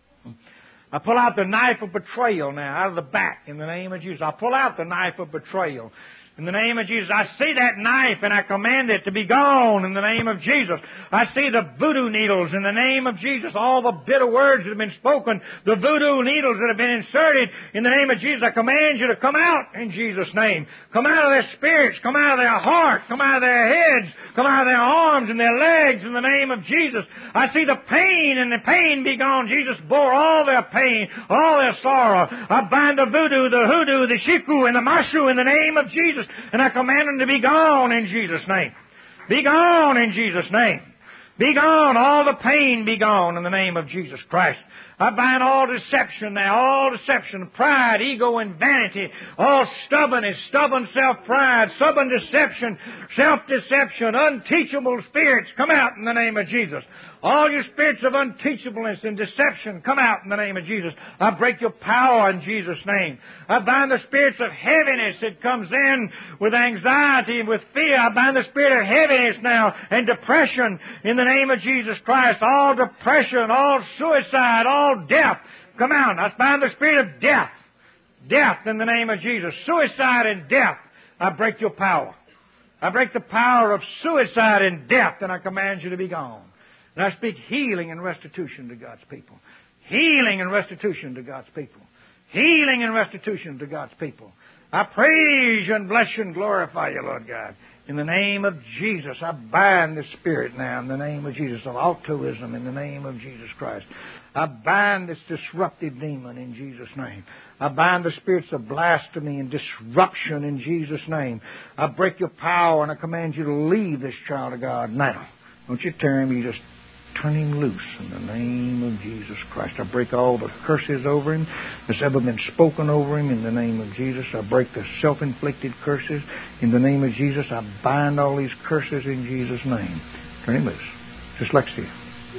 the knife of betrayal now out of the back in the name of Jesus. I pull out the knife of betrayal. In the name of Jesus, I see that knife and I command it to be gone in the name of Jesus. I see the voodoo needles in the name of Jesus. All the bitter words that have been spoken, the voodoo needles that have been inserted in the name of Jesus. I command you to come out in Jesus' name. Come out of their spirits, come out of their heart, come out of their heads, come out of their arms and their legs in the name of Jesus. I see the pain and the pain be gone. Jesus bore all their pain, all their sorrow. I bind the voodoo, the hoodoo, the shiku, and the mashu in the name of Jesus. And I command them to be gone in Jesus' name. Be gone in Jesus' name. Be gone. All the pain be gone in the name of Jesus Christ. I bind all deception now, all deception, pride, ego, and vanity, all stubbornness, stubborn self-pride, stubborn deception, self-deception, unteachable spirits, come out in the name of Jesus. All you spirits of unteachableness and deception, come out in the name of Jesus. I break your power in Jesus' name. I bind the spirits of heaviness that comes in with anxiety and with fear. I bind the spirit of heaviness now and depression in the name of Jesus Christ. All depression, all suicide, all death, come out. I bind the spirit of death. Death in the name of Jesus. Suicide and death, I break your power. I break the power of suicide and death, and I command you to be gone. And I speak healing and restitution to God's people. Healing and restitution to God's people. Healing and restitution to God's people. I praise you and bless you and glorify you, Lord God. In the name of Jesus, I bind the spirit now in the name of Jesus of altruism in the name of Jesus Christ. I bind this disruptive demon in Jesus' name. I bind the spirits of blasphemy and disruption in Jesus' name. I break your power and I command you to leave this child of God now. Don't you tear him, you just turn him loose in the name of Jesus Christ. I break all the curses over him that's ever been spoken over him in the name of Jesus. I break the self-inflicted curses in the name of Jesus. I bind all these curses in Jesus' name. Turn him loose. Dyslexia.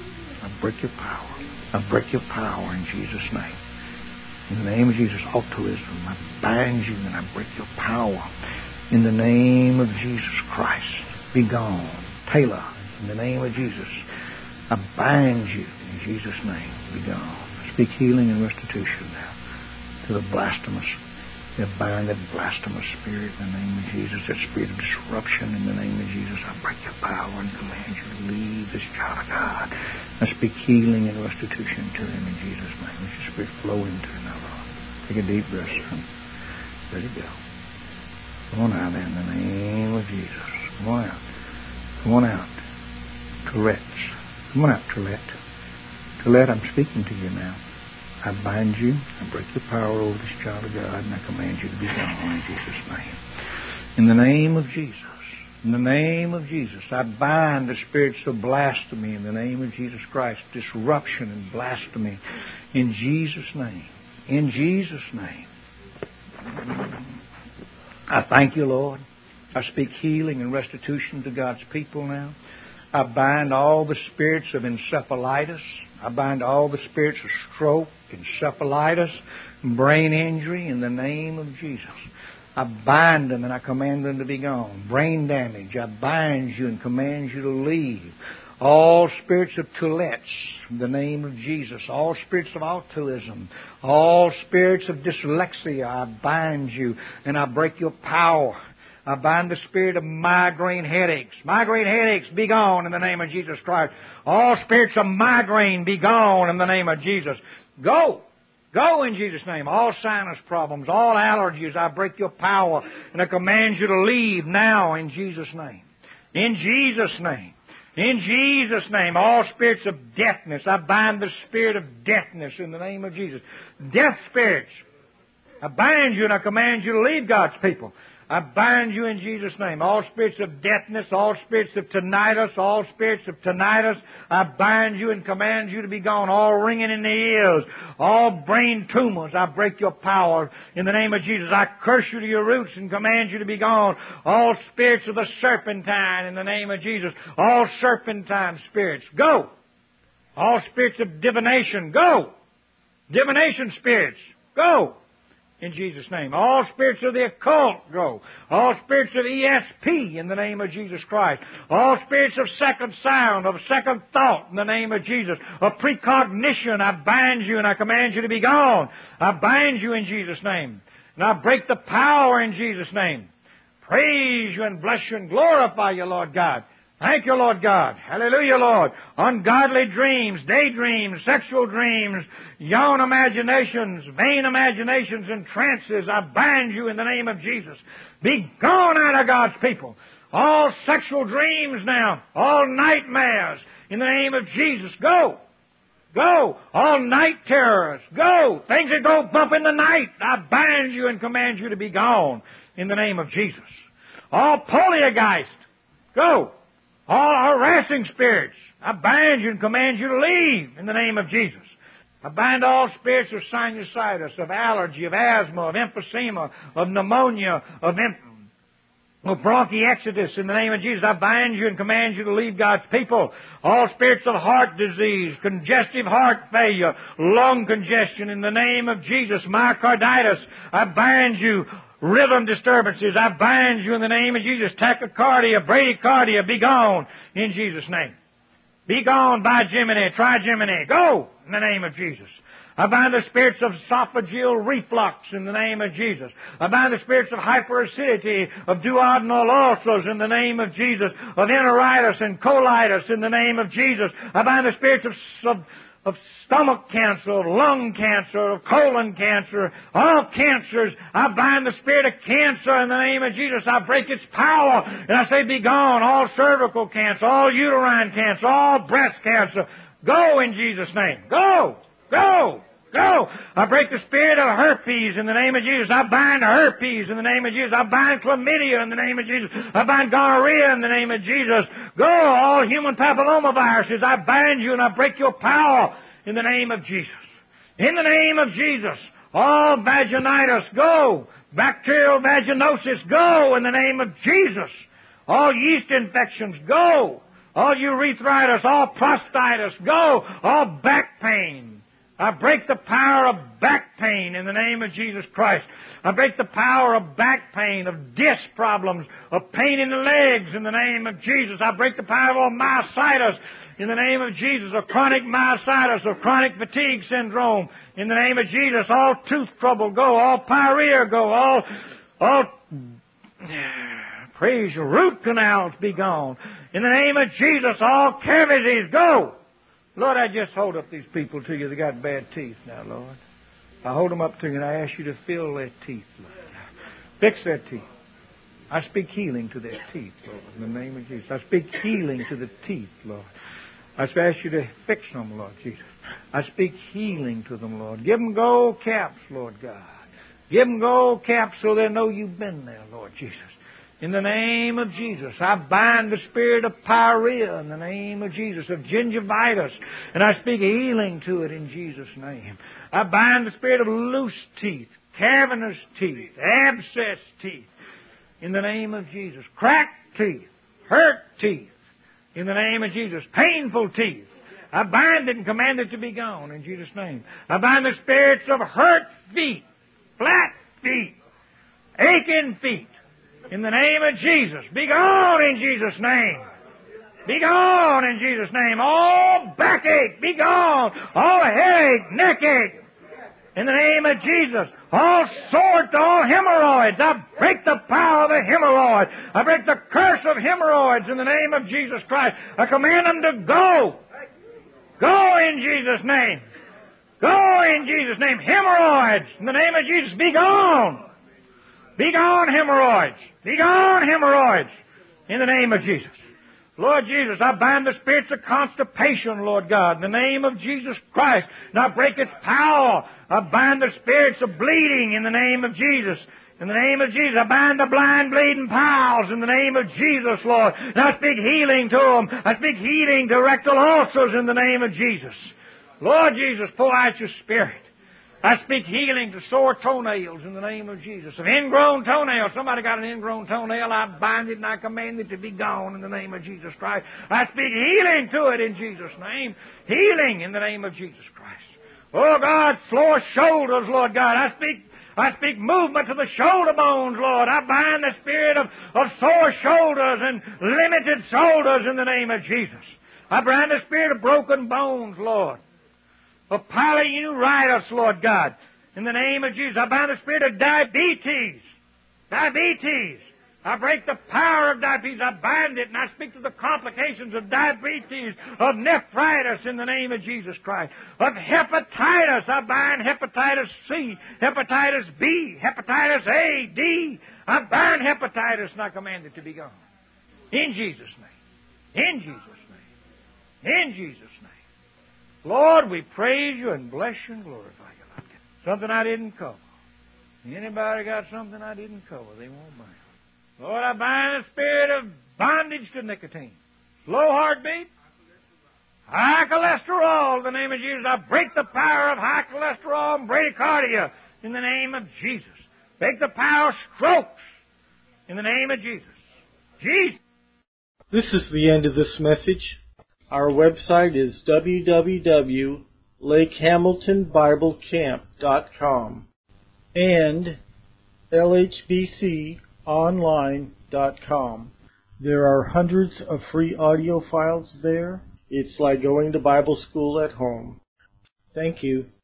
I break your power. I break your power in Jesus' name. In the name of Jesus, altruism. I bind you and I break your power. In the name of Jesus Christ, be gone. Taylor, In the name of Jesus, I bind you in Jesus' name. Be gone. I speak healing and restitution now to the blasphemous. I bind that blasphemous spirit in the name of Jesus, that spirit of disruption in the name of Jesus. I break your power and command you to leave this child of God. I speak healing and restitution to him in Jesus' name. Let your spirit flow into him now, Lord. Take a deep breath, son. Let it go. Come on out in the name of Jesus. Come on out. Come on out. Tourette's. Come on out, Tourette. Tourette, I'm speaking to you now. I bind you, I break your power over this child of God, and I command you to be gone in Jesus' name. In the name of Jesus, in the name of Jesus, I bind the spirits of blasphemy in the name of Jesus Christ, disruption and blasphemy in Jesus' name. In Jesus' name. I thank you, Lord. I speak healing and restitution to God's people now. I bind all the spirits of encephalitis. I bind all the spirits of stroke, encephalitis, brain injury in the name of Jesus. I bind them and I command them to be gone. Brain damage, I bind you and command you to leave. All spirits of Tourette's in the name of Jesus. All spirits of autism. All spirits of dyslexia, I bind you and I break your power. I bind the spirit of migraine headaches. Migraine headaches, be gone in the name of Jesus Christ. All spirits of migraine, be gone in the name of Jesus. Go. Go in Jesus' name. All sinus problems, all allergies, I break your power and I command you to leave now in Jesus' name. In Jesus' name. In Jesus' name. All spirits of deafness, I bind the spirit of deafness in the name of Jesus. Deaf spirits, I bind you and I command you to leave God's people. I bind you in Jesus' name. All spirits of deafness, all spirits of tinnitus, all spirits of tinnitus, I bind you and command you to be gone. All ringing in the ears, all brain tumors, I break your power in the name of Jesus. I curse you to your roots and command you to be gone. All spirits of the serpentine in the name of Jesus. All serpentine spirits, go. All spirits of divination, go. Divination spirits, go. In Jesus' name. All spirits of the occult, go. All spirits of ESP in the name of Jesus Christ. All spirits of second sound, of second thought in the name of Jesus. Of precognition, I bind you and I command you to be gone. I bind you in Jesus' name. And I break the power in Jesus' name. Praise you and bless you and glorify you, Lord God. Thank you, Lord God. Hallelujah, Lord. Ungodly dreams, daydreams, sexual dreams, yawn imaginations, vain imaginations, and trances, I bind you in the name of Jesus. Be gone out of God's people. All sexual dreams now, all nightmares, in the name of Jesus, go. Go. All night terrors, go. Things that go bump in the night, I bind you and command you to be gone in the name of Jesus. All poltergeist, go. All harassing spirits, I bind you and command you to leave in the name of Jesus. I bind all spirits of sinusitis, of allergy, of asthma, of emphysema, of pneumonia, of bronchiectasis in the name of Jesus. I bind you and command you to leave God's people. All spirits of heart disease, congestive heart failure, lung congestion in the name of Jesus. Myocarditis, I bind you. Rhythm disturbances, I bind you in the name of Jesus. Tachycardia, bradycardia, be gone in Jesus' name. Be gone by Gemini, trigemini. Go in the name of Jesus. I bind the spirits of esophageal reflux in the name of Jesus. I bind the spirits of hyperacidity, of duodenal ulcers in the name of Jesus, of enteritis and colitis in the name of Jesus. I bind the spirits of stomach cancer, of lung cancer, of colon cancer, all cancers. I bind the spirit of cancer in the name of Jesus. I break its power and I say, be gone. All cervical cancer, all uterine cancer, all breast cancer. Go in Jesus' name. Go! Go! Go! I break the spirit of herpes in the name of Jesus. I bind herpes in the name of Jesus. I bind chlamydia in the name of Jesus. I bind gonorrhea in the name of Jesus. Go! All human papillomaviruses, I bind you and I break your power in the name of Jesus. In the name of Jesus. All vaginitis, go! Bacterial vaginosis, go in the name of Jesus. All yeast infections, go! All urethritis, all prostatitis, go! All back pain, I break the power of back pain in the name of Jesus Christ. I break the power of back pain, of disc problems, of pain in the legs in the name of Jesus. I break the power of myositis in the name of Jesus, of chronic myositis, of chronic fatigue syndrome in the name of Jesus. All tooth trouble go, all pyorrhea go, all praise your root canals be gone. In the name of Jesus, all cavities go. Lord, I just hold up these people to you that got bad teeth now, Lord. I hold them up to you and I ask you to fill their teeth, Lord. Fix their teeth. I speak healing to their teeth, Lord, in the name of Jesus. I speak healing to the teeth, Lord. I ask you to fix them, Lord Jesus. I speak healing to them, Lord. Give them gold caps, Lord God. Give them gold caps so they know you've been there, Lord Jesus. In the name of Jesus, I bind the spirit of pyorrhea in the name of Jesus, of gingivitis, and I speak healing to it in Jesus' name. I bind the spirit of loose teeth, cavernous teeth, abscess teeth, in the name of Jesus. Cracked teeth, hurt teeth, in the name of Jesus. Painful teeth, I bind it and command it to be gone in Jesus' name. I bind the spirits of hurt feet, flat feet, aching feet, in the name of Jesus. Be gone in Jesus' name. Be gone in Jesus' name. All backache, be gone. All headache, neck ache, in the name of Jesus. All sores, all hemorrhoids, I break the power of the hemorrhoid. I break the curse of hemorrhoids in the name of Jesus Christ. I command them to go. Go in Jesus' name. Go in Jesus' name. Hemorrhoids, in the name of Jesus, be gone. Be gone, hemorrhoids. Be gone, hemorrhoids, in the name of Jesus. Lord Jesus, I bind the spirits of constipation, Lord God, in the name of Jesus Christ. And I break its power. I bind the spirits of bleeding in the name of Jesus. In the name of Jesus, I bind the blind, bleeding piles in the name of Jesus, Lord. And I speak healing to them. I speak healing to rectal ulcers in the name of Jesus. Lord Jesus, pour out your Spirit. I speak healing to sore toenails in the name of Jesus. Of ingrown toenails, somebody got an ingrown toenail, I bind it and I command it to be gone in the name of Jesus Christ. I speak healing to it in Jesus' name. Healing in the name of Jesus Christ. Oh God, floor shoulders, Lord God. I speak movement to the shoulder bones, Lord. I bind the spirit of sore shoulders and limited shoulders in the name of Jesus. I bind the spirit of broken bones, Lord. Of polyneuritis, Lord God. In the name of Jesus, I bind the spirit of diabetes. Diabetes. I break the power of diabetes. I bind it and I speak to the complications of diabetes, of nephritis in the name of Jesus Christ. Of hepatitis. I bind hepatitis C, hepatitis B, hepatitis A, D. I bind hepatitis and I command it to be gone. In Jesus' name. In Jesus' name. In Jesus' name. Lord, we praise you and bless you and glorify you. Something I didn't cover. Anybody got something I didn't cover, they won't mind. Lord, I bind the spirit of bondage to nicotine. Slow heartbeat. High cholesterol in the name of Jesus. I break the power of high cholesterol and bradycardia in the name of Jesus. Break the power of strokes in the name of Jesus. Jesus. This is the end of this message. Our website is www.lakehamiltonbiblecamp.com and lhbconline.com. There are hundreds of free audio files there. It's like going to Bible school at home. Thank you.